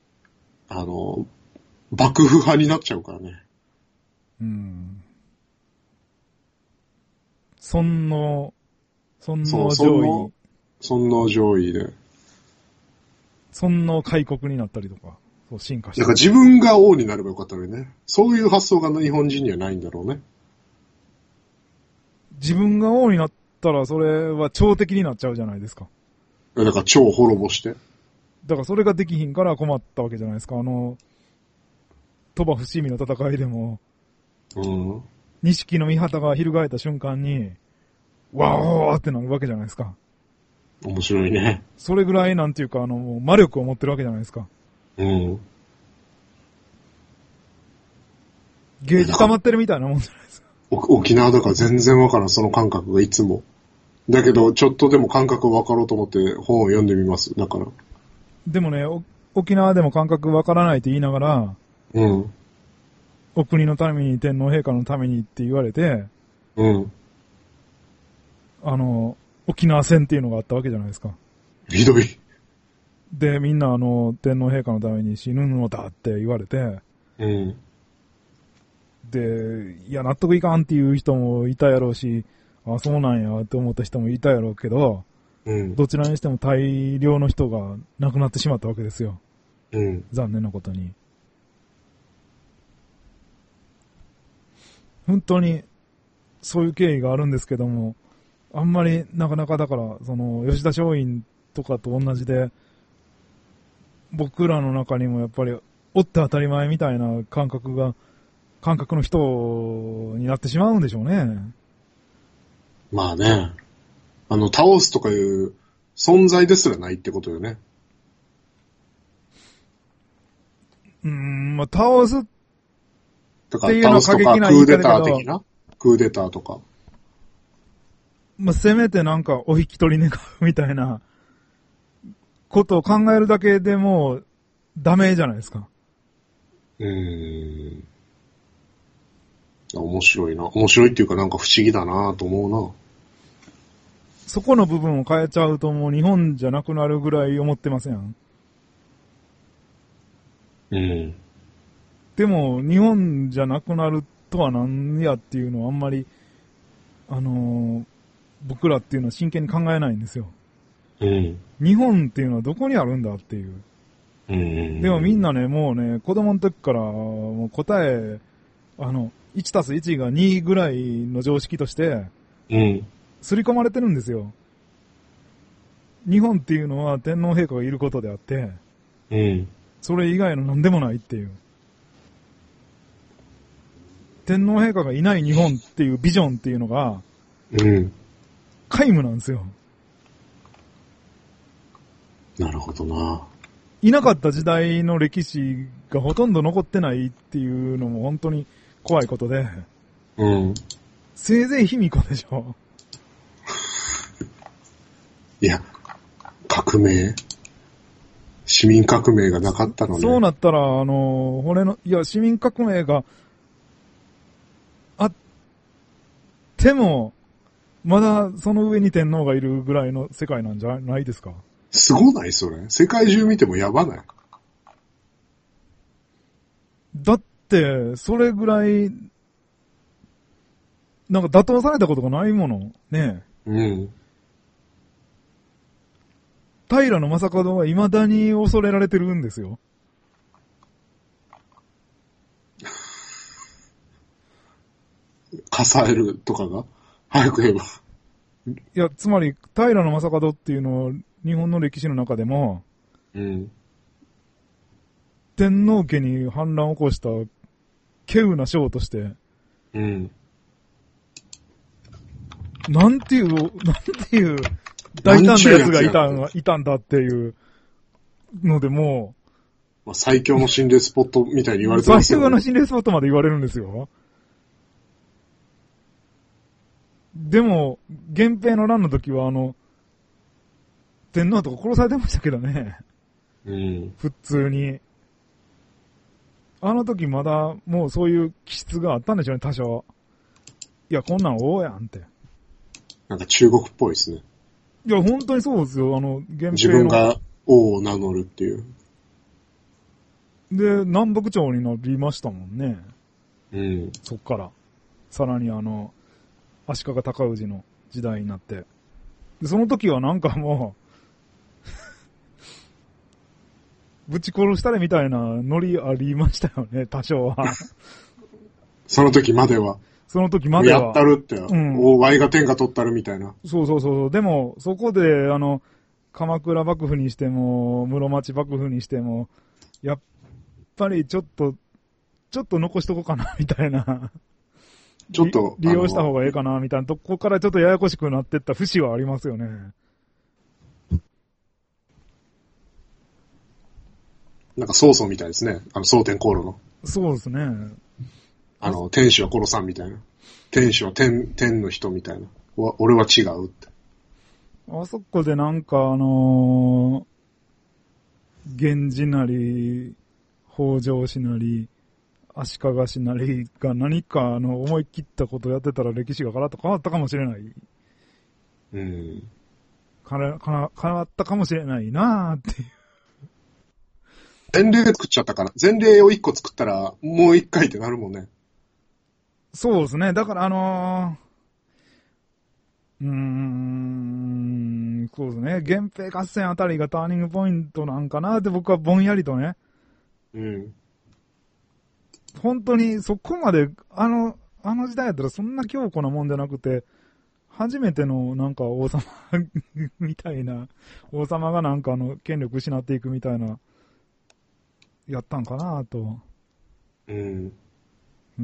あの、幕府派になっちゃうからね。うん。 尊皇、尊皇そう上位、 尊皇上位で。 尊皇開国になったりとか、そう進化して。 なんか自分が王になればよかったのにね。そういう発想が日本人にはないんだろうね。 自分が王になったらそれは朝敵になっちゃうじゃないですか。 だから超滅ぼして。 だからそれができひんから困ったわけじゃないですか。あの、鳥羽伏見の戦いでも、 うん。 錦の御旗が翻った瞬間に、わーってなるわけじゃないですか。 面白いね。 それぐらいなんていうか、あの、もう魔力を持ってるわけじゃないですか。 うん。 ゲージ溜まってるみたいなもんじゃないですか。 沖縄だから全然わからん、その感覚がいつも。だけど、ちょっとでも感覚わかろうと思って本を読んでみます。だから。 でもね、沖縄でも感覚わからないって言いながら、 うん。 お国のために、天皇陛下のためにって言われて、 うん。 あの、沖縄戦っていうのがあったわけじゃないですか。 ひどい。 で、みんなあの、天皇陛下のために死ぬのだって言われて、 うん。 で、いや、納得いかんっていう人もいたやろうし、あ、そうなんやって思った人もいたやろうけど、 うん。 どちらにしても大量の人が亡くなってしまったわけですよ。 うん。 残念なことに。本当に、そういう経緯があるんですけども、あんまりなかなかだから、その、吉田松陰とかと同じで、僕らの中にもやっぱり、おって当たり前みたいな感覚が、感覚の人になってしまうんでしょうね。 まあね。あの、倒すとかいう存在ですらないってことよね。 うーん、まあ、倒す、 だかっていうのはら倒すとか、 過激なクーデター言い方だけど的なクーデターとか。 まあ、せめてなんかお引き取り願うみたいな、ことを考えるだけでも、ダメじゃないですか。 うーん。面白いな。面白いっていうかなんか不思議だなと思うな。 そこの部分を変えちゃうともう日本じゃなくなるぐらい思ってません。 うん。 でも、日本じゃなくなるとは何やっていうのはあんまり、あのー、僕らっていうのは真剣に考えないんですよ。 うん。 日本っていうのはどこにあるんだっていう。 うん。 でもみんなね、もうね、子供の時からもう答え、あの、いちたすいちがにぐらいの常識として、 うん。 刷り込まれてるんですよ。日本っていうのは天皇陛下がいることであって、 うん。 それ以外の何でもないっていう。天皇陛下がいない日本っていうビジョンっていうのが、 うん。 皆無なんですよ。 なるほどな。 いなかった時代の歴史がほとんど残ってないっていうのも本当に怖いことで、 うん。 せいぜい卑弥呼でしょ。 いや、革命市民革命がなかったのね。 そうなったら、あの、俺の、いや、市民革命があっても、まだその上に天皇がいるぐらいの世界なんじゃないですか。 すごないそれ。世界中見てもやばない。 だって、それぐらい、なんか打倒されたことがないもの。ねえ。 うん。 平の正門は未だに恐れられてるんですよ。 カサエルとかが早く言えば。 いや、つまり、平の正門っていうのは、日本の歴史の中でも、 うん。 天皇家に反乱を起こした、稀有な将として、 うん。 なんていう、なんていう、大胆な奴がいたん、いたんだっていうのでもまあ、最強の心霊スポットみたいに言われう、 てますよね。 最強の心霊スポットまで言われるんですよ。でも、源平の乱の時はあの、天皇とか殺されてましたけどね。 うん。 普通に。あの時まだもうそういう気質があったんでしょうね、多少。いや、こんなん王やんって。 なんか中国っぽいですね。 いや、本当にそうですよ、あの、源平の。 自分が王を名乗るっていう。 で、南北朝になりましたもんね。 うん。 そっから。さらにあの、 足利尊氏の時代になって。で、その時はなんかもう、ぶち殺したれみたいなノリありましたよね、多少は。 その時までは。 その時までは。 やったるって、うん、お、ワイが天下取ったるみたいな。 そうそうそう。でも、そこで、あの、鎌倉幕府にしても、室町幕府にしても、やっぱりちょっと、ちょっと残しとこうかな、みたいな。 ちょっと。 利用した方がいいかな、みたいなとこからちょっとややこしくなってった節はありますよね。 なんか曹操みたいですね。あの、蒼天航路の。 そうですね。 あの、天使は殺さんみたいな。天使は天、天の人みたいな。俺は違うって。 あそこでなんかあのー、源氏なり、北条氏なり、足利氏なりが何かあの思い切ったことをやってたら歴史がガラッと変わったかもしれない。 うん。 変わ変わったかもしれないなーっていう。 前例作っちゃったから。前例を一個作ったら、もう一回ってなるもんね。 そうですね。だからあのー、うーん、そうですね。源平合戦あたりがターニングポイントなんかなって僕はぼんやりとね。 うん。 本当にそこまで、あの、あの時代やったらそんな強固なもんじゃなくて、初めてのなんか王様みたいな、王様がなんかあの権力失っていくみたいな、やったんかなと。 うん。 うん。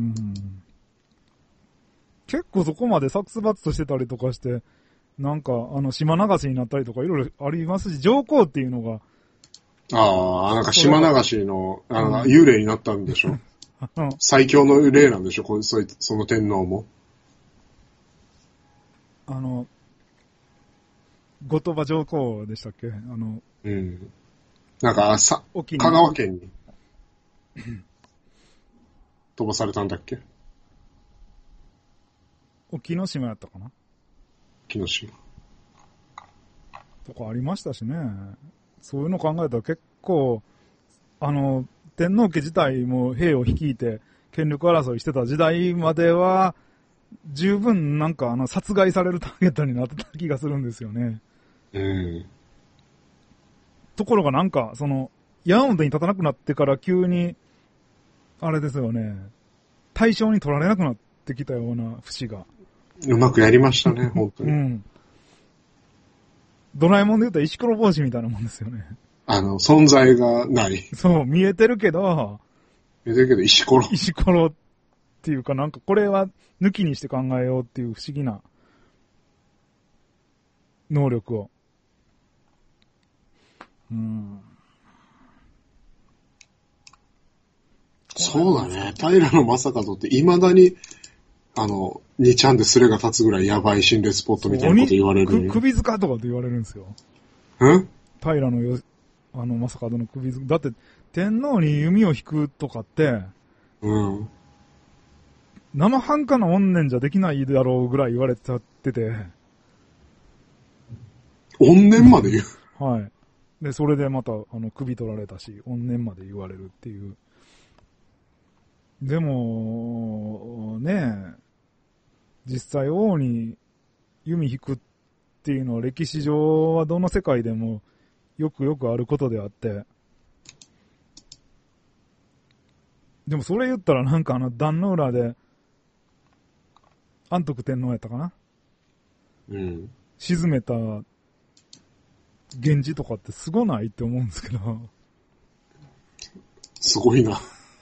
結構そこまで殺伐としてたりとかして、なんかあの島流しになったりとかいろいろありますし、上皇っていうのが。 ああ、なんか島流しの、あの、うん、幽霊になったんでしょ。最強の霊なんでしょ、こそ, その天皇も。 あの、後鳥羽上皇でしたっけ、あの、 うん。なんか、さ、香川県に飛ばされたんだっけ？ 沖ノ島やったかな？ 沖ノ島。 とかありましたしね。そういうの考えたら結構、あの、天皇家自体も兵を率いて権力争いしてた時代までは、十分なんかあの殺害されるターゲットになってた気がするんですよね。 うん。 ところがなんか、その、矢面に立たなくなってから急に、あれですよね、対象に取られなくなってきたような節が。 うまくやりましたね、本当に。 うん。ドラえもんで言ったら石ころ帽子みたいなもんですよね。 あの、存在がない。 そう、見えてるけど、 見えてるけど石ころ。 石ころっていうかなんかこれは抜きにして考えようっていう不思議な能力を。うん。 そうだね。平野正門って未だに、あの、にちゃんでスレが立つぐらいやばい心霊スポットみたいなこと言われる、ね。 首塚とかって言われるんですよ。 ん平野よ、あの、正門の首塚。だって、天皇に弓を引くとかって、 うん。 生半可な怨念じゃできないだろうぐらい言われちゃってて。 怨念まで言うはい。で、それでまた、あの、首取られたし、怨念まで言われるっていう。でも、ねえ、実際王に弓引くっていうのは歴史上はどの世界でもよくよくあることであって、でもそれ言ったらなんかあの壇の浦で安徳天皇やったかな、 うん、 沈めた源氏とかってすごないって思うんですけど。 すごいな。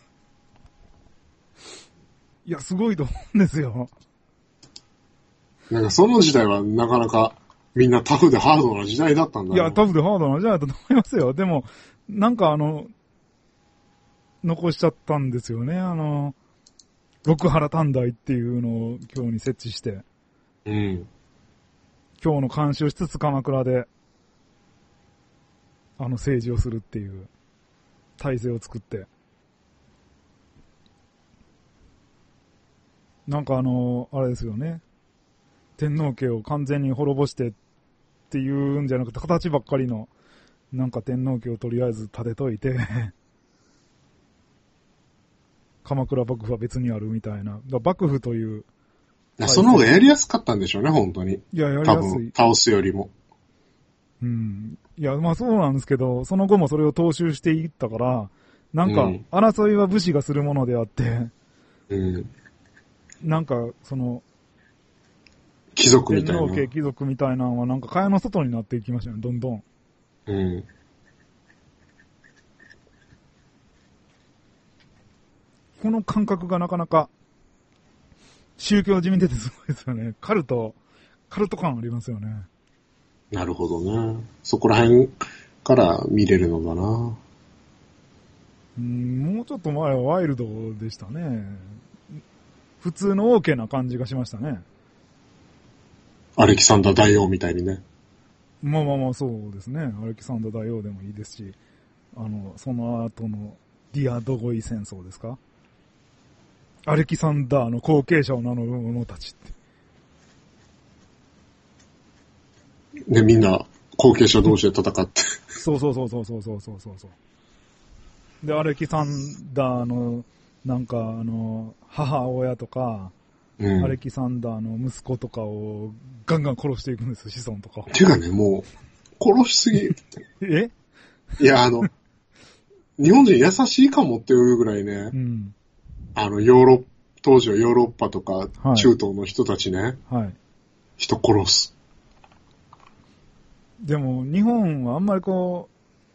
いや、すごいと思うんですよ。 なんかその時代はなかなかみんなタフでハードな時代だったんだ。 いや、タフでハードな時代だったと思いますよ。でも、なんかあの、残しちゃったんですよね。あの、六原短大っていうのを今日に設置して。 うん。 今日の監視をしつつ鎌倉で、あの政治をするっていう体制を作って。なんかあの、あれですよね。天皇家を完全に滅ぼしてっていうんじゃなくて、形ばっかりの、なんか天皇家をとりあえず立てといて、鎌倉幕府は別にあるみたいな。だ幕府というその方がやりやすかったんでしょうね、本当に。 いや、やりやすい。 多分、倒すよりも。 うん。いや、まあそうなんですけど、その後もそれを踏襲していったから、なんか、争いは武士がするものであって、 うん。 なんか、その、 貴族みたいな。 天皇家貴族みたいなのはなんか蚊帳の外になっていきましたね、どんどん。 うん。 この感覚がなかなか、宗教じみててすごいですよね。カルト、カルト感ありますよね。 なるほどね。そこら辺から見れるのだな。 うん、もうちょっと前はワイルドでしたね。普通の OK な感じがしましたね。 アレキサンダー大王みたいにね。 まあまあまあそうですね。アレキサンダー大王でもいいですし、あの、その後のディアドゴイ戦争ですか？アレキサンダーの後継者を名乗る者たちって。 ね、みんな後継者同士で戦って。 そうそうそうそうそうそうそうそう。で、アレキサンダーの、なんか、あの、母親とか、うん、アレキサンダーの息子とかをガンガン殺していくんですよ、子孫とかを。 てかね、もう、殺しすぎ。 えいや、あの、日本人優しいかもっていうぐらいね、うん、あの、ヨーロッ、当時はヨーロッパとか中東の人たちね、はい、人殺す。 でも、日本はあんまりこ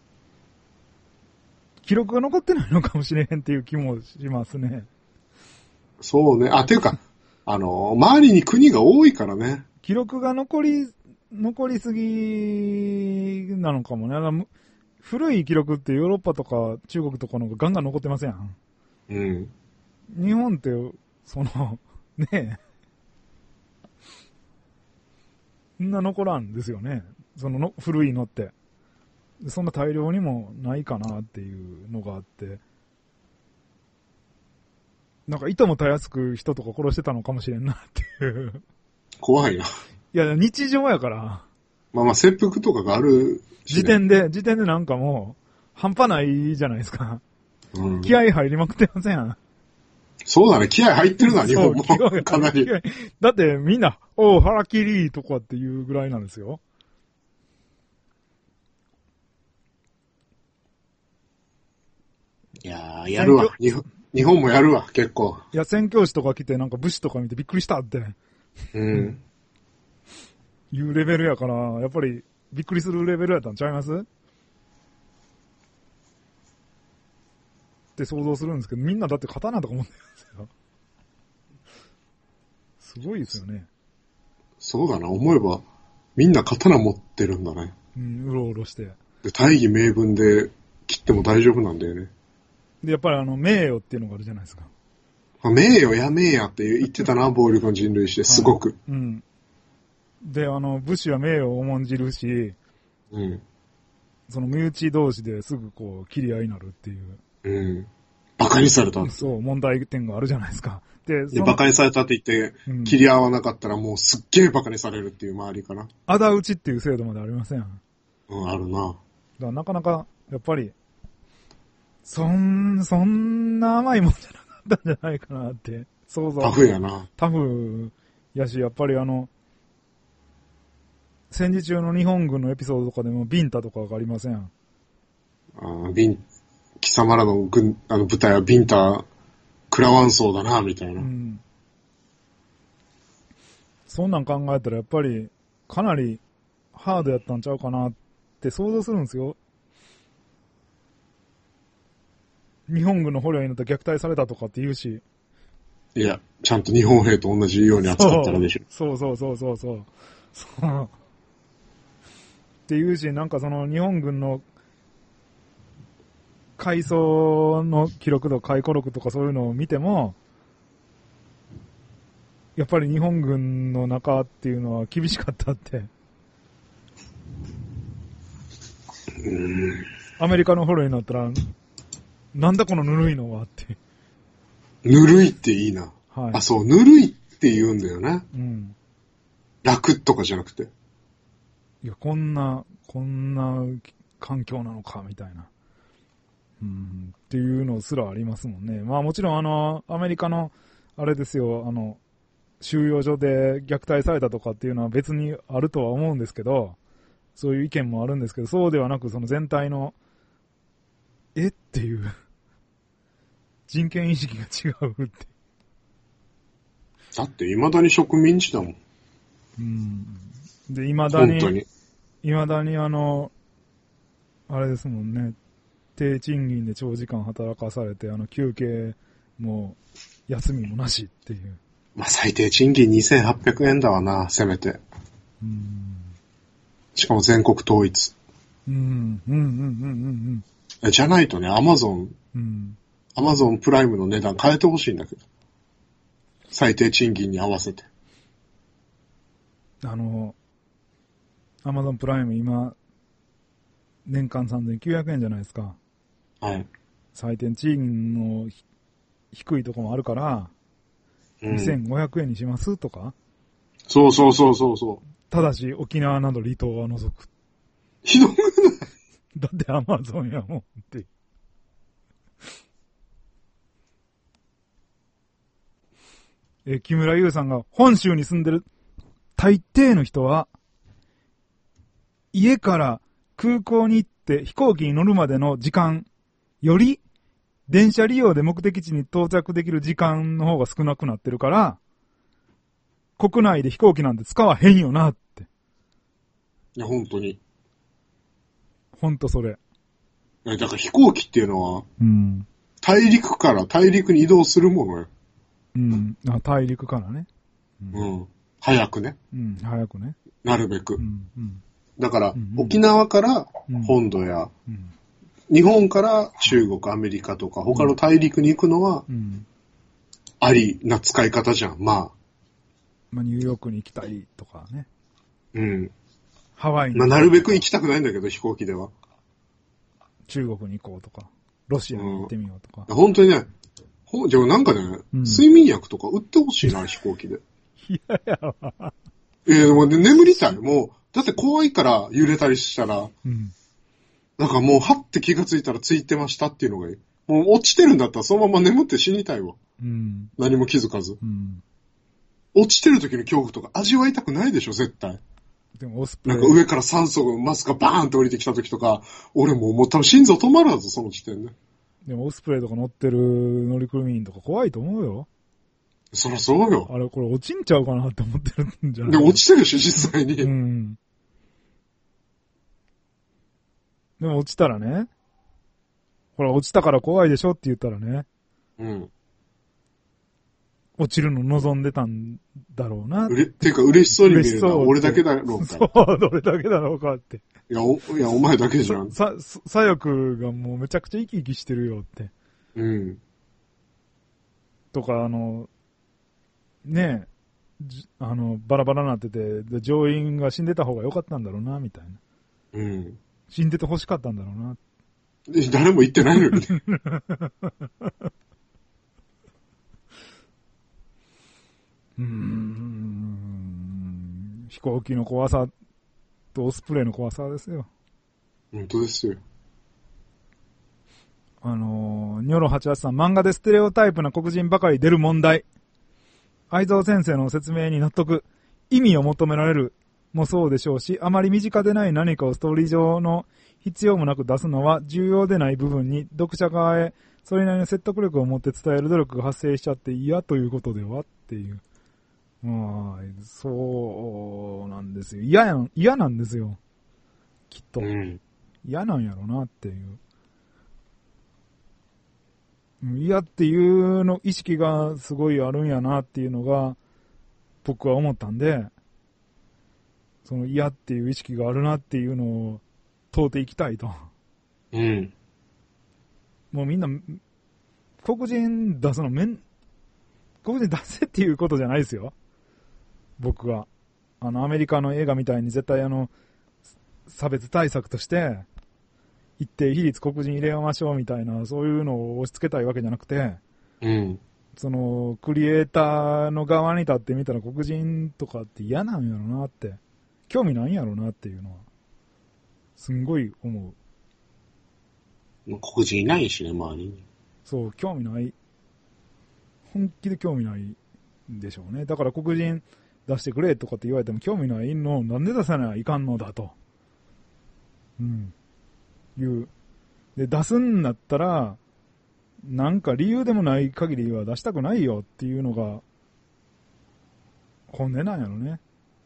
う、記録が残ってないのかもしれへんっていう気もしますね。 そうね。あ、ていうか、あの、周りに国が多いからね。 記録が残り、残りすぎなのかもね。あの古い記録ってヨーロッパとか中国とかの方がガンガン残ってますやん。うん。日本って、その、ねえ、そんな残らんですよね。そのの古いのって。そんな大量にもないかなっていうのがあって。なんか、いともたやすく人とか殺してたのかもしれんなっていう。 怖いな。いや、日常やから。 まあまあ、切腹とかがある、ね。 時点で、時点でなんかもう、半端ないじゃないですか。うん、気合入りまくってません。 そうだね、気合入ってるな、日本も。かなり。 だってみんな、おう、腹切りとかっていうぐらいなんですよ。 いやー、やるわ。日本、日本もやるわ、結構。 いや、宣教師とか来てなんか武士とか見てびっくりしたって。うん。いうレベルやから、やっぱりびっくりするレベルやったんちゃいますって想像するんですけど、みんなだって刀とか持ってるんですよ。すごいですよね。 そうだな、思えば、みんな刀持ってるんだね。 うん、うろうろして。 で、大義名分で切っても大丈夫なんだよね。 で、やっぱりあの、名誉っていうのがあるじゃないですか。 名誉や名やって言ってたな、暴力の人類して、すごく。はい、 うん。で、あの、武士は名誉を重んじるし、うん。その身内同士ですぐこう、切り合いになるっていう。 うん。馬鹿にされた。 そう、問題点があるじゃないですか。で、 で馬鹿にされたって言って、うん、切り合わなかったらもうすっげえ馬鹿にされるっていう周りかな。 あだ討ちっていう制度までありません。 うん、あるな。 だからなかなか、やっぱり、そん、そんな甘いもんじゃなかったんじゃないかなって、想像。 タフやな。 タフやし、やっぱりあの、戦時中の日本軍のエピソードとかでもビンタとかがありません。 ああ、ビン、貴様らの軍、あの部隊はビンタ食らわんそうだな、みたいな。うん。 そんなん考えたらやっぱり、かなりハードやったんちゃうかなって想像するんですよ。日本軍の捕虜になったら虐待されたとかって言うし。 いや、ちゃんと日本兵と同じように扱ったらでしょ。 そうそうそうそうそう。そうっていうし、なんかその日本軍の回想の記録とか回顧録とかそういうのを見ても、やっぱり日本軍の中っていうのは厳しかったって。うん、アメリカの捕虜になったら、なんだこのぬるいのはって。 ぬるいっていいな。はい、あ、そう、ぬるいって言うんだよね。うん。楽とかじゃなくて。 いや、こんな、こんな環境なのか、みたいな。うん、っていうのすらありますもんね。まあもちろんあの、アメリカの、あれですよ、あの、 収容所で虐待されたとかっていうのは別にあるとは思うんですけど、そういう意見もあるんですけど、そうではなくその全体の、えっていう、人権意識が違うって。 だって未だに植民地だもん。 うん。で、未だに、 本当に。 未だにあの、あれですもんね、低賃金で長時間働かされて、あの休憩も休みもなしっていう。 まあ最低賃金にせんはっぴゃくえんだわな、せめて。 うん。 しかも全国統一。 うん、うん、うん、うん、うん。 じゃないとね、アマゾン、 うん。 アマゾンプライムの値段変えてほしいんだけど。最低賃金に合わせて。 あの、アマゾンプライム今、年間さんぜんきゅうひゃくえんじゃないですか。 はい。 最低賃金の低いところもあるから、 うん、 にせんごひゃくえんにしますとか。 そうそうそうそうそう。 ただし、沖縄など離島は除く。 ひどくない？ だってアマゾンやもんって。え、木村優さんが本州に住んでる大抵の人は、家から空港に行って飛行機に乗るまでの時間より、電車利用で目的地に到着できる時間の方が少なくなってるから、国内で飛行機なんて使わへんよなって。 いや、本当に。 ほんとそれ。 だから飛行機っていうのは、 うん。 大陸から大陸に移動するものよ。 うん。あ、大陸からね。 うん。うん、早くね。 うん、早くね。 なるべく。 うん。うん、 だから、 うん、 沖縄から本土や、 うん、 日本から中国、アメリカとか、他の大陸に行くのは、ありな使い方じゃん。まあ。 まあ、ニューヨークに行きたいとかね。 うん。 ハワイに。 まあ、なるべく行きたくないんだけど、飛行機では。 中国に行こうとか、ロシアに行ってみようとか。 うん、本当にね、ほじゃあなんかね、うん、睡眠薬とか売ってほしいな、飛行機で。 いややわ。 いや、でも、ね、眠りたい。もう、だって怖いから揺れたりしたら、うん、なんかもう、はって気がついたらついてましたっていうのがいい。もう落ちてるんだったらそのまま眠って死にたいわ。うん、何も気づかず。うん、落ちてる時の恐怖とか味わいたくないでしょ、絶対。 でもオスプレイ。 なんか上から酸素マスがバーンって降りてきた時とか、俺もうもう多分心臓止まるはず、その時点で。 でもオスプレイとか乗ってる乗組員とか怖いと思うよ。 そりゃそうよ。 あれ、これ落ちんちゃうかなって思ってるんじゃない？ で、落ちてるし、実際に。 うん。でも落ちたらね、ほら、落ちたから怖いでしょって言ったらね。うん。落ちるの望んでたんだろうな。 うれ、っていうか嬉しそうに見えるのは俺だけだろうか。 そう、どれだけだろうかって。 いや、お、いや、お前だけじゃん。 さ、左翼がもうめちゃくちゃ生き生きしてるよって。うん。とか、あの、ねえ、あの、バラバラになってて、で乗員が死んでた方が良かったんだろうな、みたいな。うん。死んでて欲しかったんだろうな。 誰も言ってないのに。 うーん。飛行機の怖さとオスプレイの怖さですよ。 本当ですよ。 あのー、ニョロはちはちさん、漫画でステレオタイプな黒人ばかり出る問題。愛蔵先生の説明に納得。意味を求められるもそうでしょうし、あまり身近でない何かをストーリー上の必要もなく出すのは重要でない部分に読者側へそれなりの説得力を持って伝える努力が発生しちゃって嫌ということではっていう。まあ、そうなんですよ。嫌やん、嫌なんですよ。きっと。うん、嫌なんやろなっていう。嫌っていうの意識がすごいあるんやなっていうのが僕は思ったんで、その嫌っていう意識があるなっていうのを問うていきたいと。うん。もうみんな、黒人出すのめん、黒人出せっていうことじゃないですよ。僕は。あの、アメリカの映画みたいに絶対あの、差別対策として、一定比率黒人入れましょうみたいな、そういうのを押し付けたいわけじゃなくて、うん。その、クリエイターの側に立ってみたら黒人とかって嫌なんやろなって、興味ないんやろなっていうのは、すんごい思う。黒人いないしね、周りに。 そう、興味ない。本気で興味ないでしょうね。だから黒人出してくれとかって言われても興味ないの、なんで出さないかんのだと。うん。いう。で、出すんだったら、なんか理由でもない限りは出したくないよっていうのが、本音なんやろね。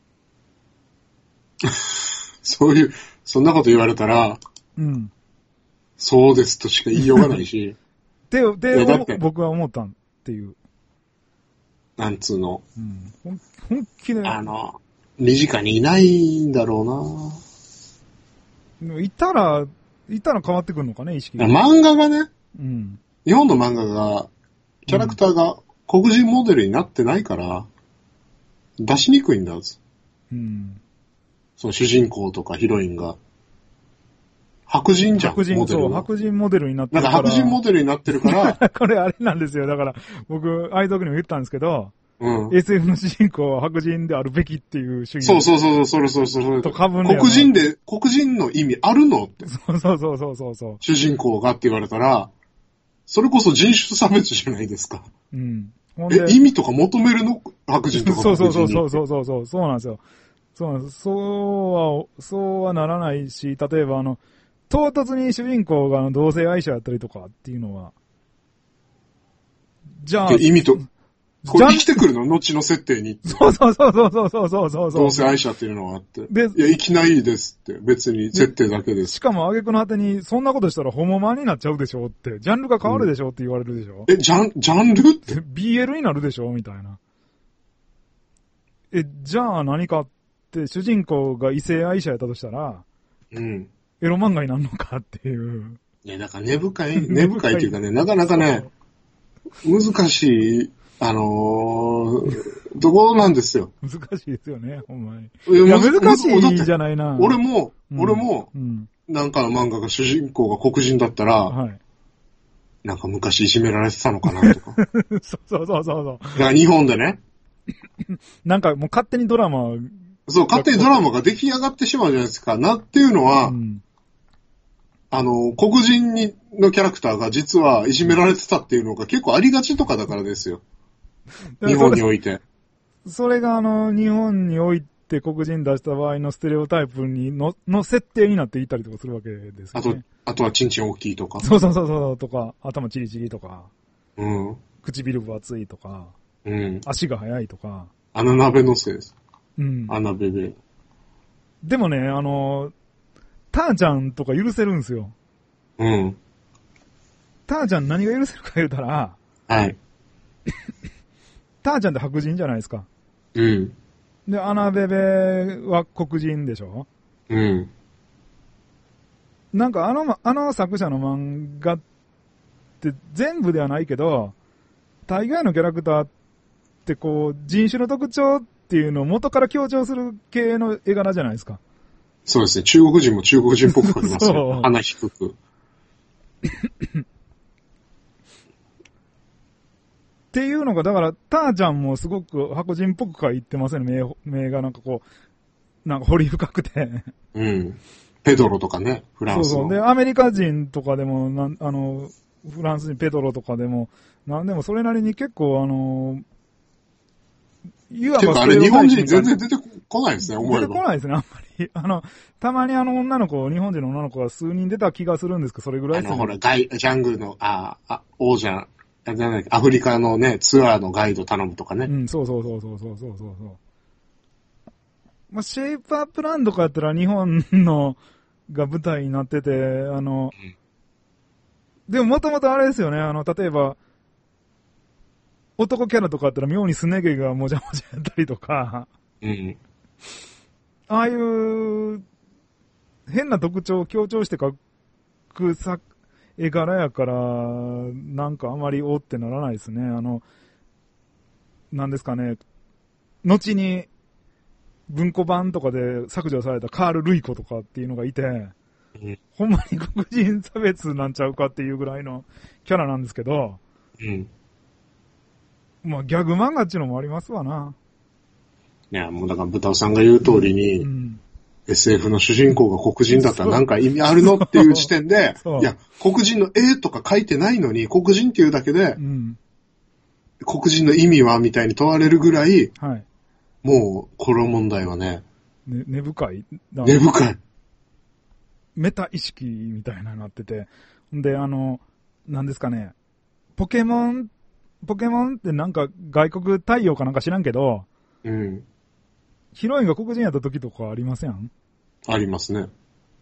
そういう、そんなこと言われたら、 うん。 そうですとしか言いようがないし。 で、で、僕は思ったっていう。 なんつうの。 うん。本本気で。 あの、身近にいないんだろうな。いたら、いたら変わってくるのかね、意識が。 漫画がね、 うん。 日本の漫画が、キャラクターが黒人モデルになってないから、出しにくいんだ。 うん。 その主人公とかヒロインが。白人じゃん、 白人、 モデルは。 そう、白人モデルになってるから。 なんか白人モデルになってるから。 これあれなんですよ。だから、僕、愛読にも言ったんですけど、 うん、 エスエフ の主人公は白人であるべきっていう主義。 そうそうそう、それそれそれ。 と被んね黒人で、黒人の意味あるのって。 そうそうそうそうそう。 主人公がって言われたら、それこそ人種差別じゃないですか。 うん。 え、意味とか求めるの白人とかそうそうそうそうそうそうそう、そうなんですよ。そうなんです。そうは、そうはならないし、例えばあの、唐突に主人公が同性愛者やったりとかっていうのは、じゃあ、 意味と、これ生きてくるの後の設定に。 そうそうそうそうそうそうそうそう。 同性愛者っていうのはあって。で、いや、生きないですって。別に設定だけです。 しかも挙句の果てに、そんなことしたらホモマンになっちゃうでしょって、ジャンルが変わるでしょって言われるでしょ、 うん、え、ジャン、ジャンルってビーエル になるでしょみたいな。え、じゃあ何かって、主人公が異性愛者やったとしたら、 うん。 エロ漫画になるのかっていう。 いや、だから根深い、根深いっていうかね、なかなかね、難しい、あのー、ところなんですよ。 難しいですよね、ほんまに。いや、難しいじゃないな。 俺も、うん、俺も、うん、なんかの漫画が主人公が黒人だったら、はい、なんか昔いじめられてたのかなとか。 そうそうそうそう。だから日本でね。 なんかもう勝手にドラマそう、勝手にドラマが出来上がってしまうじゃないですか。なっていうのは、うん、あの、黒人にのキャラクターが実はいじめられてたっていうのが結構ありがちとかだからですよ。日本において。 それがあの、日本において黒人出した場合のステレオタイプにの、の設定になっていたりとかするわけですよね。 あと、あとはチンチン大きいとか。 そうそうそうそうとか、頭チリチリとか。 うん。 唇分厚いとか。 うん。 足が速いとか。 穴鍋のせいです。 うん。 穴ベベ。 でもね、あの、ターちゃんとか許せるんですよ。 うん。 ターちゃん何が許せるか言うたら、 はい。 ターちゃんって白人じゃないですか。 うん。 で、アナベベは黒人でしょ。 うん。 なんかあの、あの作者の漫画って全部ではないけど、大概のキャラクターってこう、人種の特徴っていうのを元から強調する系の絵柄じゃないですか。 そうですね。中国人も中国人っぽく描きますよ。鼻低く。っていうのが、だから、ターちゃんもすごく白人っぽく書いてますよね、目、目がなんかこう、なんか彫り深くて。 うん。ペドロとかね、フランスの。そうそう。 で、アメリカ人とかでも、なん、あの、フランス人ペドロとかでも、なんでもそれなりに結構あの、 いわばあれ日本人全然出てこないですね、思えば。 出てこないですね、あんまり。あの、たまにあの女の子、日本人の女の子が数人出た気がするんですけど、それぐらいですね。 あの、ほら、ガイ、ジャングルの、あ、あ、王者、なんだっけ、アフリカのね、ツアーのガイド頼むとかね。 うん、そうそうそうそうそうそうそう。まあ、シェイプアップランドかやったら日本のが舞台になってて、あの、うん、でももともとあれですよね、あの、例えば、男キャラとかあったら妙にすね毛がもじゃもじゃやったりとか、 うん、 ああいう変な特徴を強調して描く作絵柄やから、なんかあまりおってならないですね。あの、なんですかね、後に文庫版とかで削除されたカール・ルイコとかっていうのがいて、うん、ほんまに黒人差別なんちゃうかっていうぐらいのキャラなんですけど、 うん、 まあギャグ漫画っていうのもありますわな。 いや、もうだから豚尾さんが言う通りに、うん、エスエフ の主人公が黒人だったらなんか意味あるのっていう時点で、いや、黒人の絵とか書いてないのに、黒人っていうだけで、うん、 黒人の意味はみたいに問われるぐらい、 はい。 もう、この問題はね、 ね、根深い。 根深い。 メタ意識みたいなのになってて。で、あの、なんですかね。ポケモン、ポケモンってなんか外国太陽かなんか知らんけど、 うん。 ヒロインが黒人やった時とかありません？ ありますね。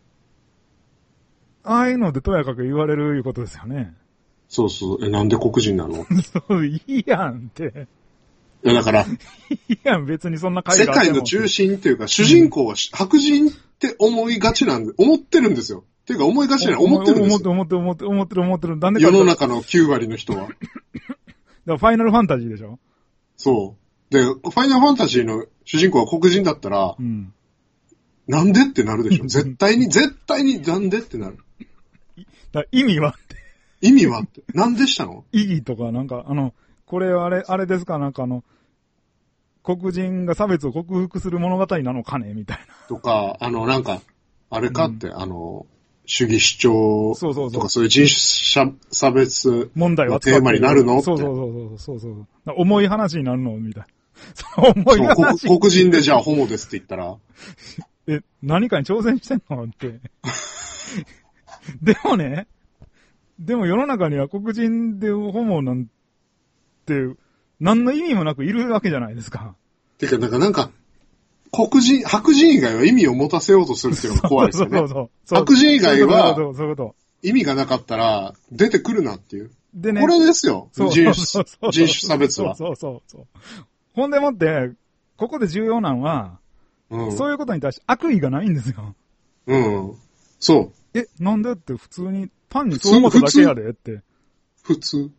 ああいうのでとやかく言われるいうことですよね。 そうそう。え、なんで黒人なの？ そう、いいやんって。 いや、だから、 いいやん、別にそんな世界の中心っていうか、主人公は白人って思いがちなんで、思ってるんですよ。っていうか、思いがちな思ってるんですよ。 思ってる、思ってる、思ってる、思ってる。なんでか世の中のきゅう割の人は。 だからファイナルファンタジーでしょ？ そう。で、ファイナルファンタジーの主人公は黒人だったら、 うん、 なんでってなるでしょ。絶対に、絶対になんでってなる。 だ意味はって。 意味はって。なんでしたの？ 意義とか、なんか、あの、これあれ、あれですか、なんかあの、黒人が差別を克服する物語なのかねみたいな。 とか、あの、なんか、あれかって、うん、あの、主義主張そうそうそうとかそういう人種差別問題はテーマになるのって。 そうそうそうそうそうそう。重い話になるのみたいな。その重い話。 黒人でじゃあホモですって言ったら。 え、何かに挑戦してんのって。でもね、でも世の中には黒人でホモなんて、何の意味もなくいるわけじゃないですか。 てか、なんか、なんか、黒人、白人以外は意味を持たせようとするっていうのが怖いですよね。そうそうそう白人以外は、意味がなかったら出てくるなっていう。でね。これですよ。人種、人種差別は。 そうそうそう。ほんでもって、ここで重要なのは、うん、そういうことに対して悪意がないんですよ。 うん。そう。 え、なんでって普通に、単にそう思っただけやでって。 普通。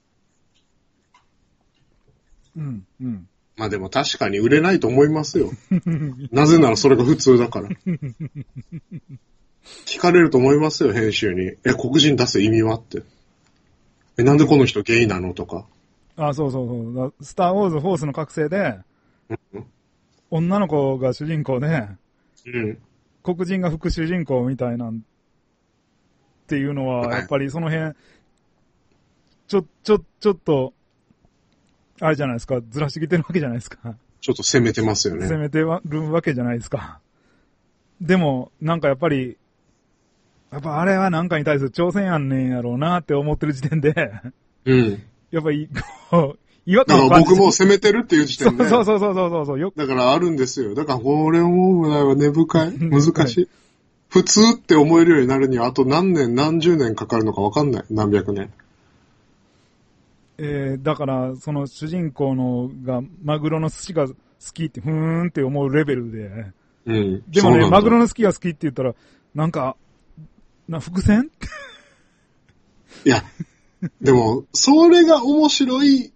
うん、うん。 まあでも確かに売れないと思いますよ。なぜならそれが普通だから。聞かれると思いますよ、編集に。え、黒人出す意味はって。え、なんでこの人ゲイなのとか。 あ、そうそうそう。スターウォーズフォースの覚醒で、うん、女の子が主人公で、うん、黒人が副主人公みたいなんっていうのは、やっぱりその辺、ちょ、ちょ、ちょっと、あれじゃないですか、ずらしてきてるわけじゃないですか。 ちょっと攻めてますよね。 攻めてるわけじゃないですか。でも、なんかやっぱり、やっぱあれはなんかに対する挑戦やんねんやろうなって思ってる時点で、うん。やっぱり、こう、違和感を感じて。 だから僕も攻めてるっていう時点で。 そうそうそうそうそうそうよ。 だからあるんですよ。だからこれ思うのは根深い。難しい。普通って思えるようになるにはあと何年何十年かかるのか分かんない。何百年。 えー、だから、その主人公のが、マグロの寿司が好きって、ふーんって思うレベルで。うん。でもね、マグロの好きが好きって言ったら、なんか、な、伏線いや、でも、それが面白い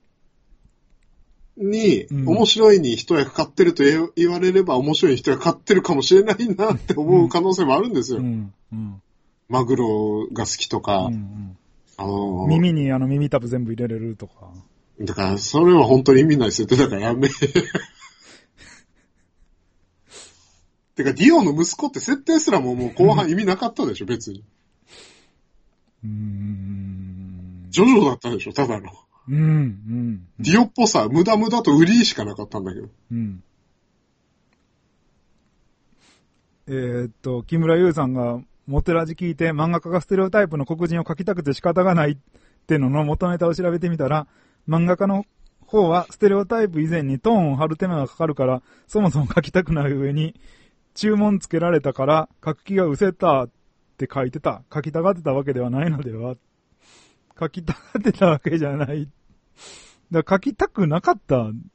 に、うん、面白いに一役買ってると言われれば面白いに一役買ってるかもしれないなって思う可能性もあるんですよ。うんうん、マグロが好きとか、うんうんあのー、耳にあの耳タブ全部入れれるとか。 だから、それは本当に意味ない設定だからやめ。てか、ディオの息子って設定すらももう後半意味なかったでしょ、別に。うーん。ジョジョだったでしょ、ただの。うん、うん。ディオっぽさ、無駄無駄と売りしかなかったんだけど。うん。 えー、っと、木村優さんが、モテラジ聞いて漫画家がステレオタイプの黒人を描きたくて仕方がないってのの元ネタを調べてみたら、漫画家の方はステレオタイプ以前にトーンを張る手間がかかるから、そもそも描きたくない上に、注文つけられたから書く気が失せたって書いてた。書きたがってたわけではないのでは。書きたがってたわけじゃない。だから書きたくなかった。うん、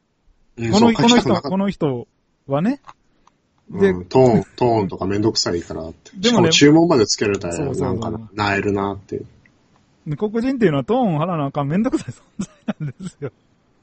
この、この人、この人はね。 で、うん、トーン、トーンとかめんどくさいからって。でもね、しかも注文までつけられたらなんかな、なえるなっていう。 黒人っていうのはトーンを貼らなあかんめんどくさい存在なんですよ。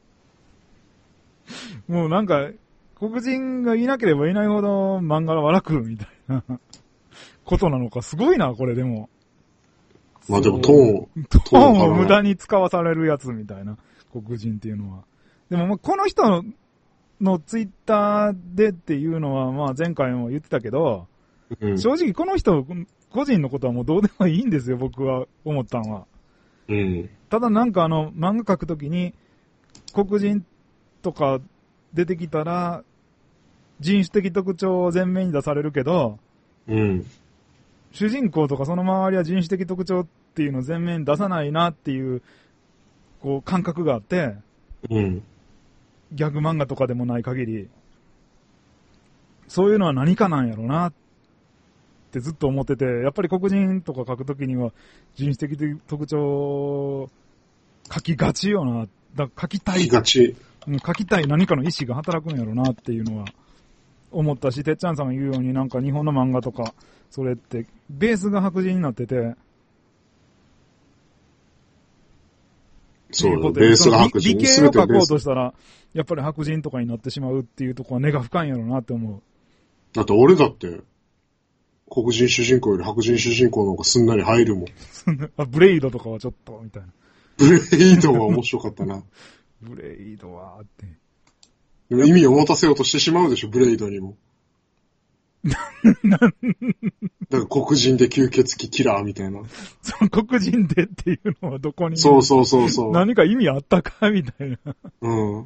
もうなんか、黒人がいなければいないほど漫画は楽みたいなことなのか。すごいな、これでも。 まあでもトーン。 トーンを無駄に使わされるやつみたいな。黒人っていうのは。でも、この人の、のツイッターでっていうのは、まあ前回も言ってたけど、うん、正直この人、個人のことはもうどうでもいいんですよ、僕は思ったのは。うん、ただなんかあの、漫画描くときに、 黒人とか出てきたら、人種的特徴を前面に出されるけど、 うん。 主人公とかその周りは人種的特徴っていうのを前面に出さないなっていう、こう感覚があって、 うん。 ギャグ漫画とかでもない限り、そういうのは何かなんやろなってずっと思ってて、やっぱり黒人とか書くときには人種的特徴を書きがちよな。だ書きたい。 書きがち。 書きたい何かの意思が働くんやろなっていうのは思ったし、てっちゃんさんが言うようになんか日本の漫画とか、それってベースが白人になってて、 そうだ、ベースが白人。 美形を書こうとしたら、やっぱり白人とかになってしまうっていうところは根が深いんやろなって思う。だって俺だって、黒人主人公より白人主人公の方がすんなり入るもん。 あ、ブレイドとかはちょっと、みたいな。 ブレイドは面白かったな。 ブレイドは、って。 でも意味を持たせようとしてしまうでしょ、ブレイドにも。だから黒人で吸血鬼キラーみたいな。 その黒人でっていうのはどこに。 そうそうそうそう。 何か意味あったかみたいな。 うん。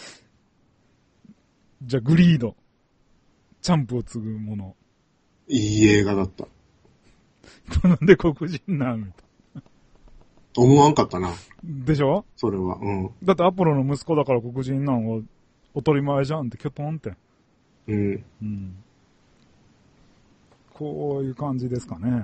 じゃあグリード。チャンプを継ぐもの。 いい映画だった。 なんで黒人なんみたいな。 思わんかったな。 でしょそれは。うん。 だってアポロの息子だから黒人なんは当たり前じゃんってキョトンって。 うん。 うん。こういう感じですかね。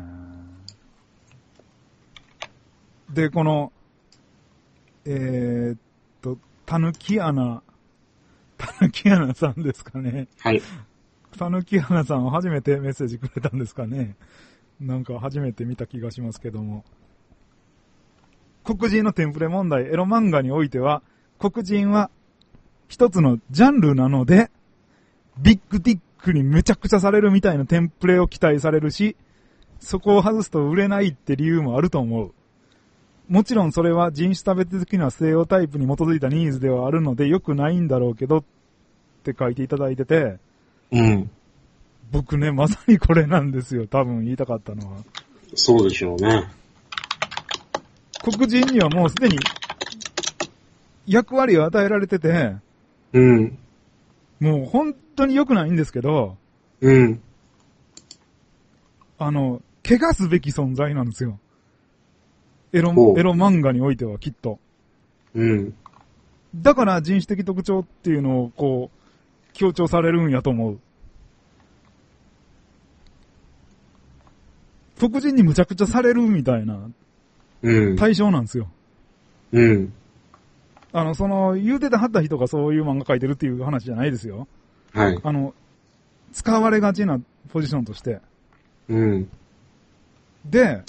で、この、えー、っと、たぬき穴、たぬき穴さんですかね。 はい。 たぬき穴さんは初めてメッセージくれたんですかね。なんか初めて見た気がしますけども。黒人のテンプレ問題、エロ漫画においては、黒人は一つのジャンルなので、ビッグディックにめちゃくちゃされるみたいなテンプレを期待されるし、そこを外すと売れないって理由もあると思う。もちろんそれは人種差別的なステレオタイプに基づいたニーズではあるので良くないんだろうけどって書いていただいてて、 うん。 僕ね、まさにこれなんですよ。多分言いたかったのは。 そうでしょうね。 黒人にはもうすでに役割を与えられてて、 うん。 もう本当に良くないんですけど、 うん。 あの、怪我すべき存在なんですよ。エロ、エロ漫画においてはきっと。 うん。 だから人種的特徴っていうのをこう、強調されるんやと思う。黒人にむちゃくちゃされるみたいな対象なんですよ。 うん。 あの、その、言うてたはった人がそういう漫画描いてるっていう話じゃないですよ。 はい。 あの、使われがちなポジションとして。 うん。 で、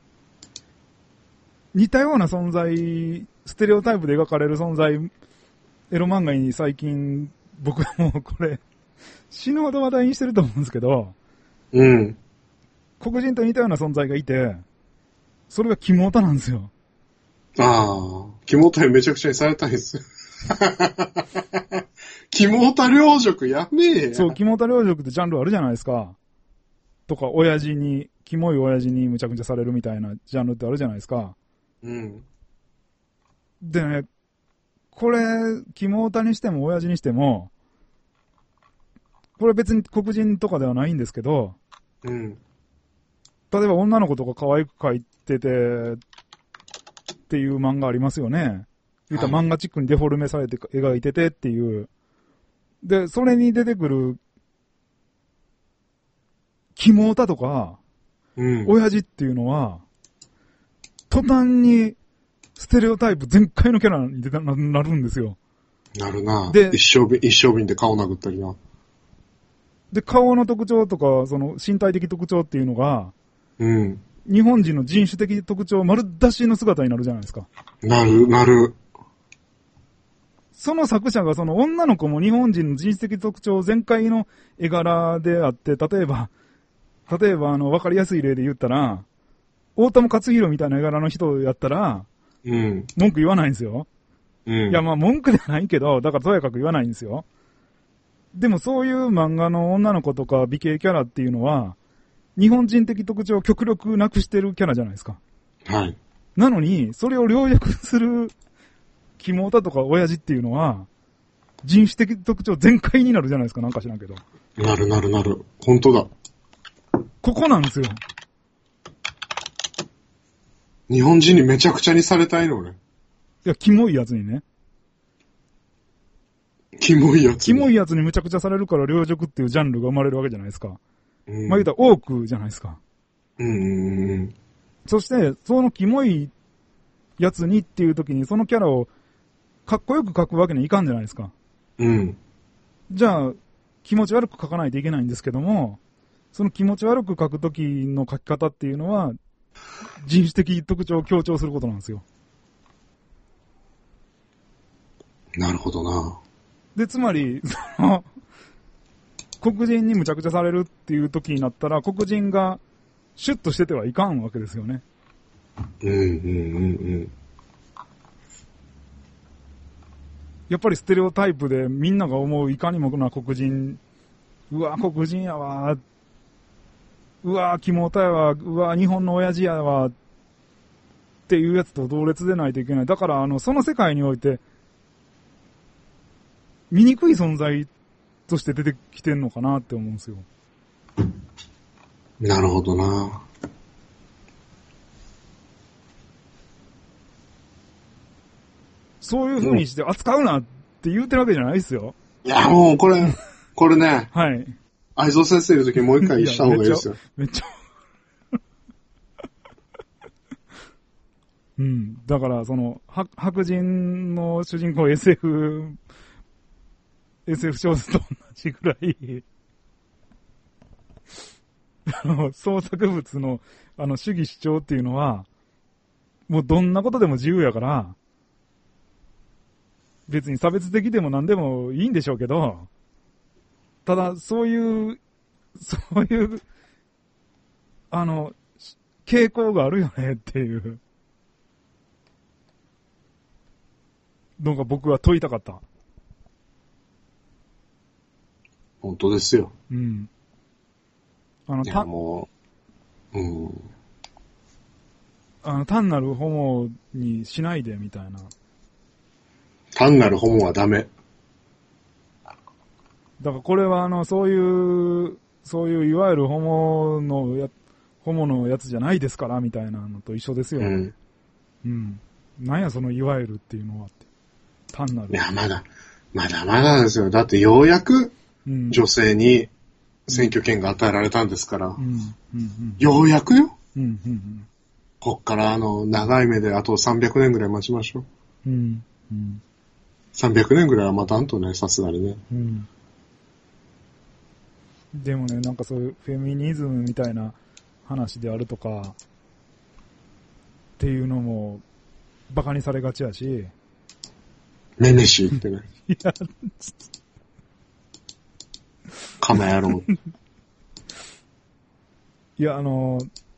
似たような存在、ステレオタイプで描かれる存在、エロ漫画に最近、僕はもうこれ、死ぬほど話題にしてると思うんですけど、 うん。 黒人と似たような存在がいて、それがキモータなんですよ。 ああ、キモータにめちゃくちゃにされたいです。キモータ領辱やめえや。 そう、キモータ領辱ってジャンルあるじゃないですか。とか、親父に、キモい親父にむちゃくちゃされるみたいなジャンルってあるじゃないですか。 うん。 でね、これ、キモータにしても親父にしても、これ別に黒人とかではないんですけど、 うん。 例えば女の子とか可愛く描いてて、っていう漫画ありますよね。言ったら漫画チックにデフォルメされて描いててっていう。で、それに出てくる、キモータとか、 うん、 親父っていうのは、途端に、ステレオタイプ全開のキャラになるんですよ。 なるな。で、一生瓶、一生瓶で顔殴ったりな。 で、顔の特徴とか、その身体的特徴っていうのが、 うん。 日本人の人種的特徴丸出しの姿になるじゃないですか。 なる、なる。 その作者がその女の子も日本人の人種的特徴全開の絵柄であって、例えば、例えばあの、わかりやすい例で言ったら、大友克洋みたいな絵柄の人やったら、 うん。 文句言わないんですよ。 うん。 いや、まあ文句ではないけど、だからとやかく言わないんですよ。でもそういう漫画の女の子とか美形キャラっていうのは、日本人的特徴を極力なくしてるキャラじゃないですか。 はい。 なのに、それを了約するキモタとか親父っていうのは、人種的特徴全開になるじゃないですか、なんか知らんけど。 なるなるなる。本当だ。 ここなんですよ。 日本人にめちゃくちゃにされたいのね。 いや、キモいやつにね。 キモいやつ。 キモいやつにむちゃくちゃされるから両辱っていうジャンルが生まれるわけじゃないですか。 うん、 まあ言うたら多くじゃないですか。 うんうんうん。 そして、そのキモいやつにっていう時にそのキャラをかっこよく描くわけにはいかんじゃないですか。 うん。 じゃあ、気持ち悪く描かないといけないんですけども、その気持ち悪く描く時の描き方っていうのは、人種的特徴を強調することなんですよ。 なるほどな。 で、つまり、その、黒人にむちゃくちゃされるっていう時になったら、黒人がシュッとしててはいかんわけですよね。 うんうんうんうん。 やっぱりステレオタイプでみんなが思ういかにもな黒人、うわ、黒人やわ、うわ、キモタやわ、うわ、日本の親父やわ、っていうやつと同列でないといけない。だから、あの、その世界において、醜い存在として出てきてんのかなって思うんですよ。 なるほどな。 そういう風にして扱うなって言うてるわけじゃないですよ。 いや、もうこれ、これね。 はい。 愛蔵先生いるときもう一回した方がいいですよ。 めっちゃ。めっちゃうん。だから、その、白人の主人公 エスエフ、エスエフ 小説と同じぐらい、あの、創作物の、あの、主義主張っていうのは、もうどんなことでも自由やから、別に差別的でも何でもいいんでしょうけど、ただ、そういう、そういう、あの、傾向があるよねっていうのが僕は問いたかった。 本当ですよ。 うん。あの、 いやもう、うん。 あの、単なるホモにしないでみたいな。 単なるホモはダメ。 だからこれはあの、そういう、そういういわゆるホモのや、ホモのやつじゃないですからみたいなのと一緒ですよ。 うん。 うん。なんやそのいわゆるっていうのはって。単なる。 いや、まだ、まだまだですよ。だってようやく女性に選挙権が与えられたんですから。うんうんうん、ようやくよ。うんうんうん、こっからあの、長い目であとさんびゃくねんぐらい待ちましょう。うんうん、さんびゃくねんぐらいは待たんとね、さすがにね。うん、 でもね、なんかそういうフェミニズムみたいな話であるとか、っていうのも、バカにされがちやし。 めめしいってね。いや、カメ野郎。 いや、あの、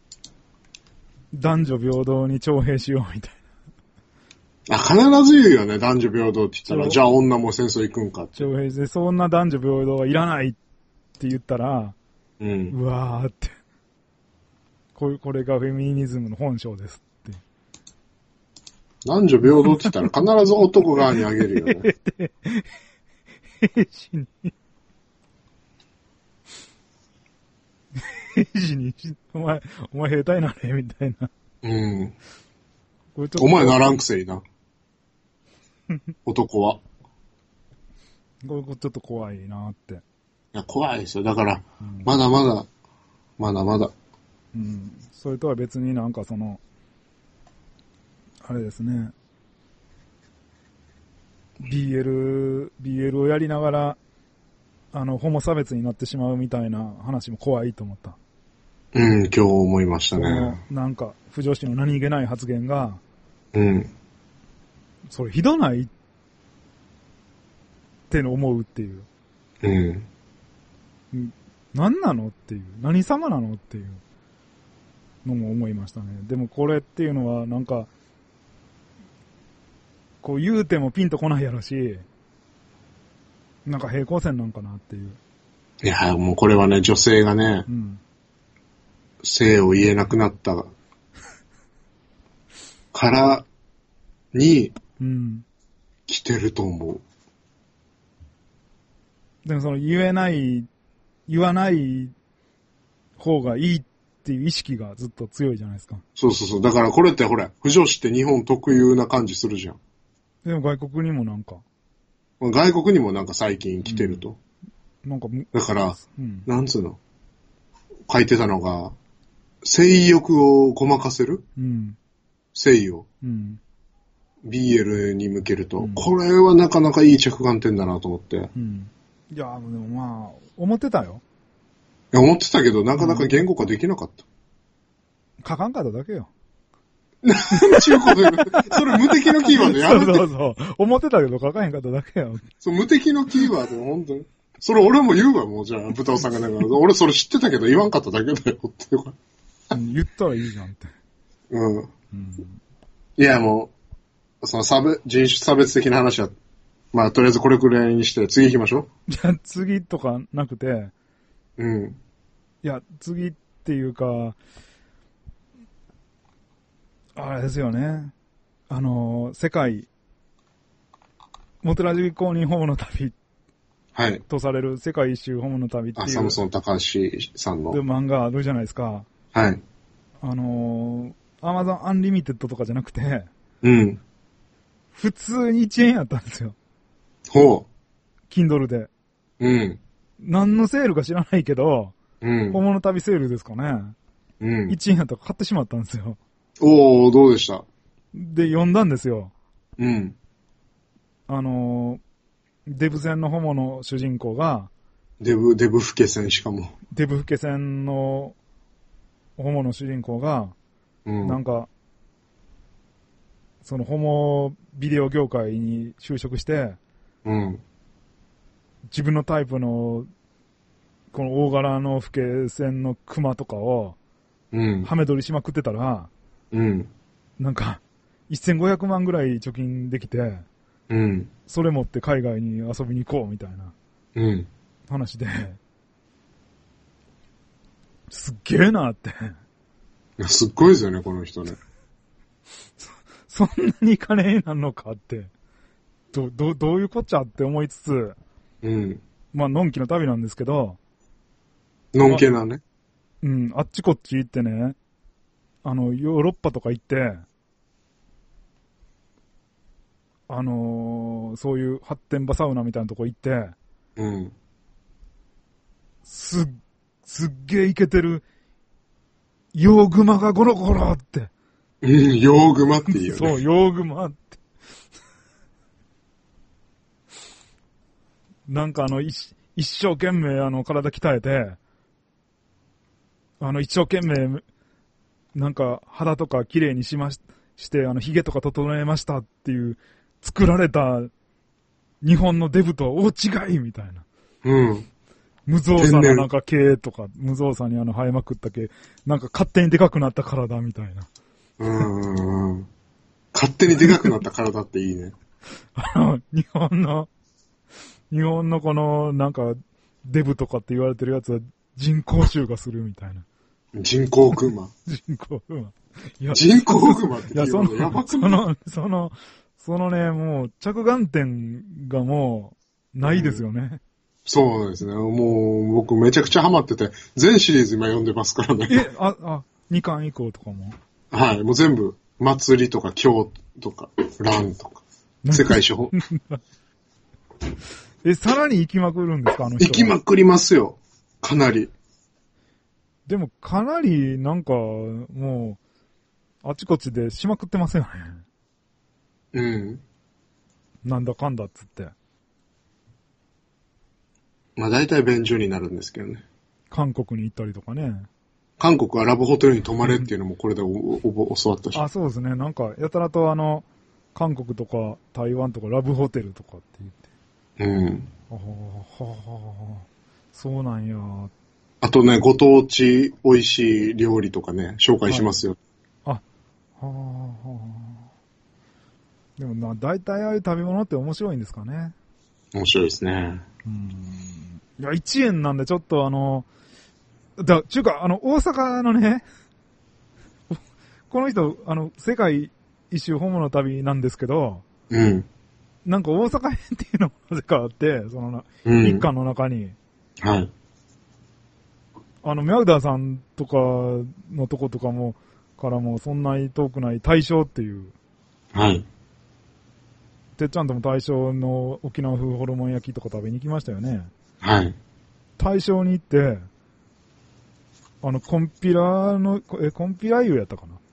男女平等に徴兵しようみたいな。あ、必ず言うよね、男女平等って言ったら、じゃあ女も戦争行くんかって。 徴兵して、そんな男女平等はいらないって言ったら、 うん、 うわーって。これ、これがフェミニズムの本性ですって。 男女平等って言ったら必ず男側にあげるよね。 兵士に。兵士に、お前、お前兵隊なれみたいな。 うん。お前ならんくせいな。男は。 これちょっと怖いなって。 いや、怖いですよ。だから、うん、まだまだ、まだまだ。 うん。それとは別になんかその、あれですね。ビーエル、ビーエル をやりながら、あの、ホモ差別になってしまうみたいな話も怖いと思った。 うん、今日思いましたね。 なんか、不女子の何気ない発言が、 うん。 それひどないっての思うっていう。 うん。 何なのっていう。何様なのっていうのも思いましたね。でもこれっていうのはなんか、こう言うてもピンとこないやろし、なんか平行線なんかなっていう。 いや、もうこれはね、女性がね、うん、性を言えなくなったからに、うん、 来てると思う。 でもその言えない、言わない方がいいっていう意識がずっと強いじゃないですか。 そうそうそう。だからこれってほら、不女子って日本特有な感じするじゃん。 でも外国にもなんか。 外国にもなんか最近来てると。 うん、なんかだから、 うん、 なんつうの書いてたのが、性欲をごまかせる、 うん、 性を、うん、ビーエル に向けると、うん、これはなかなかいい着眼点だなと思って。 うん、いや、でもまあ、思ってたよ。 いや、思ってたけど、なかなか言語化できなかった。 うん、書かんかっただけよ。 なんちゅうこと言うそれ無敵のキーワードやめて。 そうそうそう。思ってたけど書かへんかっただけよ。 そう、無敵のキーワード、本当に。それ俺も言うわ、もうじゃあ、豚尾さんがなんか、俺それ知ってたけど言わんかっただけだよっていうか、 うん。言ったらいいじゃんって。 うん。うん、いや、もう、その差別、人種差別的な話は、まあ、とりあえずこれくらいにして、次行きましょう。 じゃあ、次とかなくて、 うん。 いや、次っていうか、あれですよね。あの、世界、モテラジ公認ホモの旅。 はい。 とされる世界一周ホモの旅っていう。 あ、サムソン高橋さんの。 で、漫画あるじゃないですか。 はい。 あのー、アマゾンアンリミテッドとかじゃなくて、 うん。 普通にいちえんやったんですよ。 ほう。 Kindle で。 うん。 何のセールか知らないけど、 うん。 ホモの旅セールですかね。 うん。 いちえんやったら買ってしまったんですよ。 おー、どうでした？ で、読んだんですよ。 うん。 あのー、デブ戦のホモの主人公が、 デブ、デブフケ戦しかも。 デブフケ戦のホモの主人公が、うん、なんか、そのホモビデオ業界に就職して、 うん、 自分のタイプの、この大柄のフケ戦のクマとかを、うん、ハメ撮りしまくってたら、うん、なんか、せんごひゃくまんぐらい貯金できて、うん、それ持って海外に遊びに行こうみたいな、うん、話で、すっげえなって。いや、すっごいですよね、この人ね。 そ、そんなに金になるのかって、ど、ど、どういうこっちゃって思いつつ、うん。まあ、のんきの旅なんですけど、 のんけなね。 うん、あっちこっち行ってね、あの、ヨーロッパとか行って、あのー、そういう発展場サウナみたいなとこ行って、うん。すっ、すっげえイケてる、ヨーグマがゴロゴロって。 うん、ヨーグマって言うよね。 そう、ヨーグマって。なんかあの、一一生懸命あの、体鍛えて、あの、一生懸命、なんか肌とか綺麗にしまし、して、あの、髭とか整えましたっていう、作られた日本のデブとは大違いみたいな。うん。無造作ななんか毛とか、無造作にあの生えまくった毛、なんか勝手にでかくなった体みたいな。 うんうん。勝手にでかくなった体っていいね。 あの、日本の、日本のこの、なんか、デブとかって言われてるやつは人工臭がするみたいな。 人工グマ。 人工グマ。 いや、人工グマって言うのやばくない？ その、その、そのね、もう、着眼点がもう、ないですよね。うん、 そうですね。もう、僕めちゃくちゃハマってて、全シリーズ今読んでますからね。 え、あ、あ、にかん以降とかも？ はい、もう全部、祭りとか京とか、乱とか、世界史本。 え、さらに行きまくるんですか、あの人は。 行きまくりますよ。かなり。 でも、かなり、なんか、もう、あちこちでしまくってますよね。 うん。 なんだかんだっつって。 まあ大体便所になるんですけどね。 韓国に行ったりとかね。 韓国はラブホテルに泊まれっていうのもこれでおお教わったし。 あ、そうですね。なんか、やたらとあの、韓国とか台湾とかラブホテルとかって言って。うん。ああ、はあ、そうなんや。 あとね、ご当地美味しい料理とかね、紹介しますよ。 はい、あ、はあ、はあ。でもな、大体ああいう食べ物って面白いんですかね。 面白いですね。 うん。いや、いちえんなんでちょっとあの、だ、ちゅうか、あの、大阪のね、この人、あの、世界一周ホモの旅なんですけど、 うん。 なんか大阪編っていうのもなぜかあって、そのな、 うん。 一巻の中に、 はい。 あの、ミャウダーさんとかのとことかも、からもそんなに遠くない大正っていう、 はい。 てっちゃんとも大正の沖縄風ホルモン焼きとか食べに行きましたよね。 はい。 大正に行って、あの、コンピラの、え、コンピラ湯やったかな。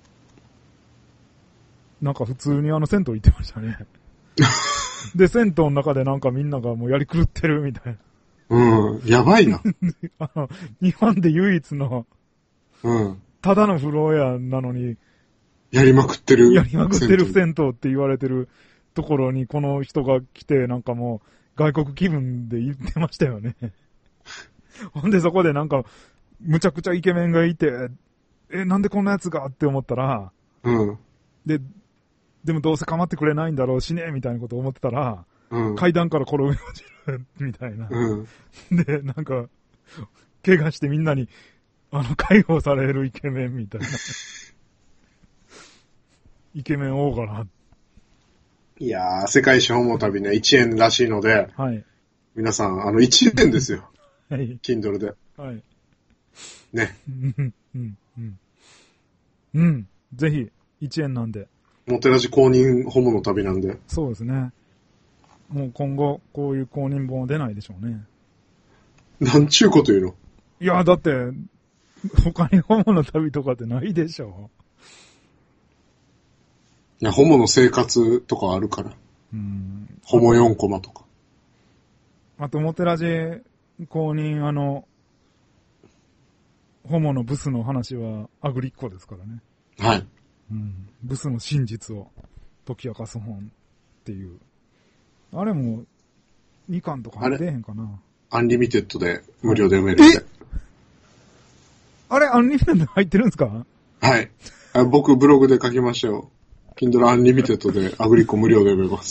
なんか普通にあの銭湯行ってましたね。で、銭湯の中でなんかみんながもうやり狂ってるみたいな。 うん。やばいな。 あの、日本で唯一の、 うん。 ただの風呂屋なのに、 やりまくってる。 やりまくってる銭湯って言われてるところにこの人が来て、なんかもう外国気分で言ってましたよね。ほんでそこでなんか、むちゃくちゃイケメンがいて、え、なんでこんなやつがって思ったら、 うん。 で、でもどうせ構ってくれないんだろうしね、みたいなことを思ってたら、 うん。 階段から転げ落ちる、みたいな。 うん。 で、なんか、怪我してみんなに、あの、解放されるイケメンみたいな。イケメン王かな。 いやー、世界史本も旅ね、いちえんらしいので、 はい。 皆さん、あの、いちえんですよ。 はい。 Kindle で。 はい。 ね。 うん、うん、うん。うん。ぜひ、いちえんなんで。 モテラジ公認ホモの旅なんで。 そうですね。もう今後、こういう公認本は出ないでしょうね。 なんちゅうこと言うの？ いや、だって、他にホモの旅とかってないでしょ。 いや、ホモの生活とかあるから。 うん。 ホモよんコマとか。 あと、モテラジ公認、あの、ホモのブスの話はアグリッコですからね。 はい。 うん。ブスの真実を解き明かす本っていう。あれも、にかんとか入ってへんかな。 アンリミテッドで無料で読めるんで。 あれ、アンリミテッド入ってるんですか？ はい。あ僕、ブログで書きましたよ。Kindle Unlimited でアグリコ無料で読めます。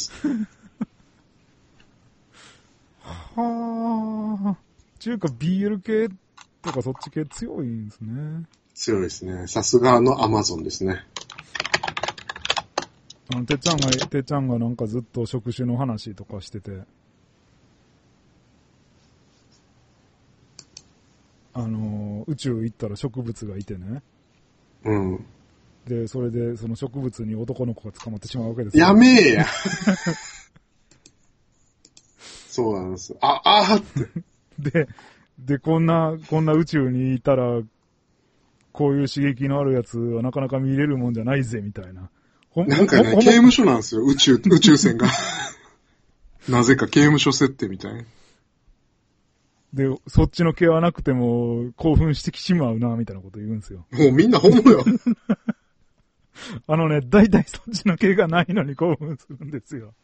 はあ。中華 ビーエル 系とかそっち系強いんですね。 強いですね。さすがの Amazon ですね。 あの、てっちゃんが、てっちゃんがなんかずっと職種の話とかしてて、あの、宇宙行ったら植物がいてね。 うん。 で、それで、その植物に男の子が捕まってしまうわけですよ。 やめえや。そうなんです。あ、あーって。 で、で、こんな、こんな宇宙にいたら、こういう刺激のあるやつはなかなか見れるもんじゃないぜ、みたいな。 なんかね、刑務所なんですよ、宇宙、宇宙船が。なぜか刑務所設定みたいな。 で、そっちの毛はなくても興奮してきしまうな、みたいなこと言うんですよ。 もうみんなホモよ。 あのね、だいたいそっちの毛がないのに興奮するんですよ。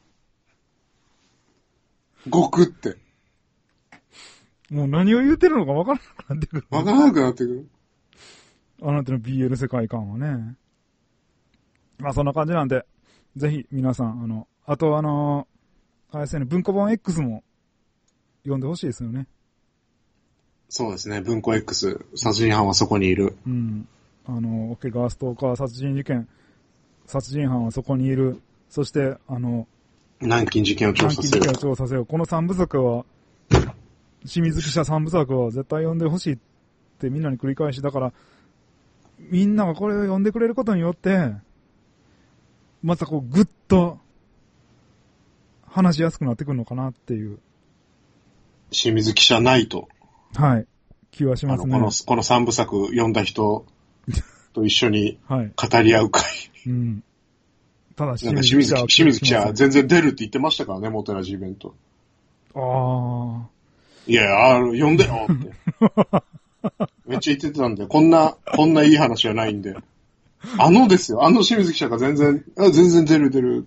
ごくって。 もう何を言うてるのかわからなくなってくる。 わからなくなってくる。 あなたの ビーエル 世界観はね。まあそんな感じなんで、ぜひ皆さん、あの、あとあの、あれですね、文庫本 X も読んでほしいですよね。 そうですね、文庫 X、殺人犯はそこにいる。 うん。あの、桶川ストーカー殺人事件、殺人犯はそこにいる。そして、あの、 南京事件を調査せよ。 南京事件を調査せよ。この三部作は、清水記者三部作は絶対読んでほしいってみんなに繰り返し、だから、みんながこれを読んでくれることによって、またこう、ぐっと、話しやすくなってくるのかなっていう。 清水記者ないと。 はい。気はしますね。 あの、この、この三部作読んだ人と一緒にはい。 語り合う会。 うん。ただ、 なんか清水記清水記者全然出るって言ってましたからね、モテラジイベント。 ああ。 いやいや、あの、呼んでよって。めっちゃ言ってたんで、こんな、こんないい話はないんで。あのですよ、あの清水記者が全然、あ全然出る出る。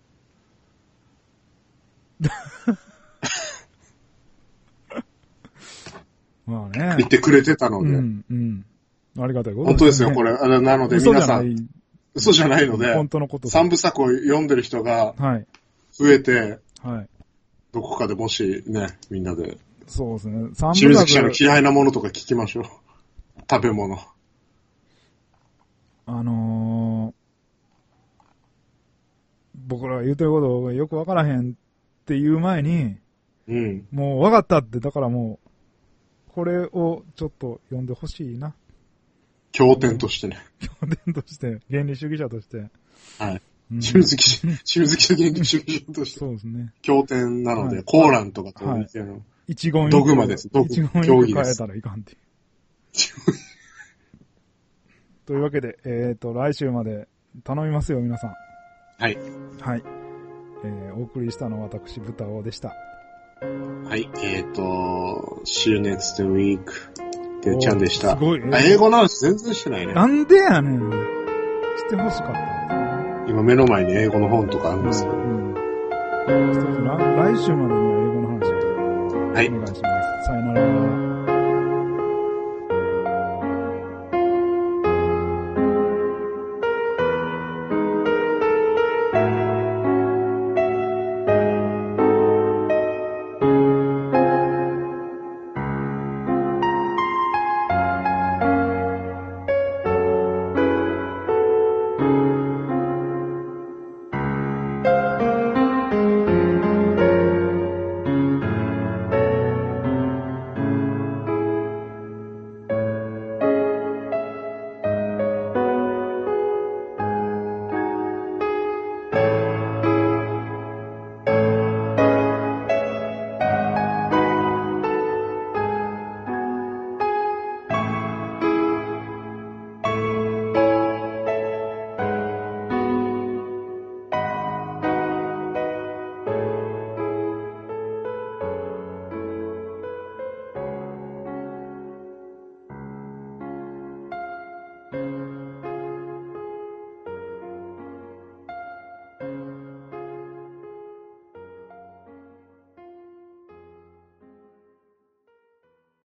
まあね。 言ってくれてたので。 うん、うん。ありがたいことですね。 本当ですよ、これ。あれなので皆さん、嘘じゃないので、 本当のこと。 三部作を読んでる人が、増えて、 はい。 どこかでもしね、みんなで。 そうですね。三部作。 清水記者の嫌いなものとか聞きましょう。食べ物。 あの僕らが言うてることがよくわからへんっていう前に、 うん。 もうわかったって、だからもう、これをちょっと読んでほしいな。 経典としてね。 経典として、原理主義者として。 はい。 うん、 中好き、中好き原理主義者として。 そうですね。 経典なので、 はい、 コーランとかと似てるの。 一言ドグマです。ドグ一言競技です。 変えたらいかんっていう。というわけで、えっ、ー、と、来週まで頼みますよ、皆さん。 はい。 はい。えー、お送りしたのは私、ブタオでした。 はい。えっ、ー、と、See you next week. てっちゃんでした。 すごい。 あ、英語の話全然してないね。 なんでやねん。してほしかった。 今目の前に英語の本とかあるんですけど。 うんうん、来週までには英語の話をお願いします。 はい。 さよなら。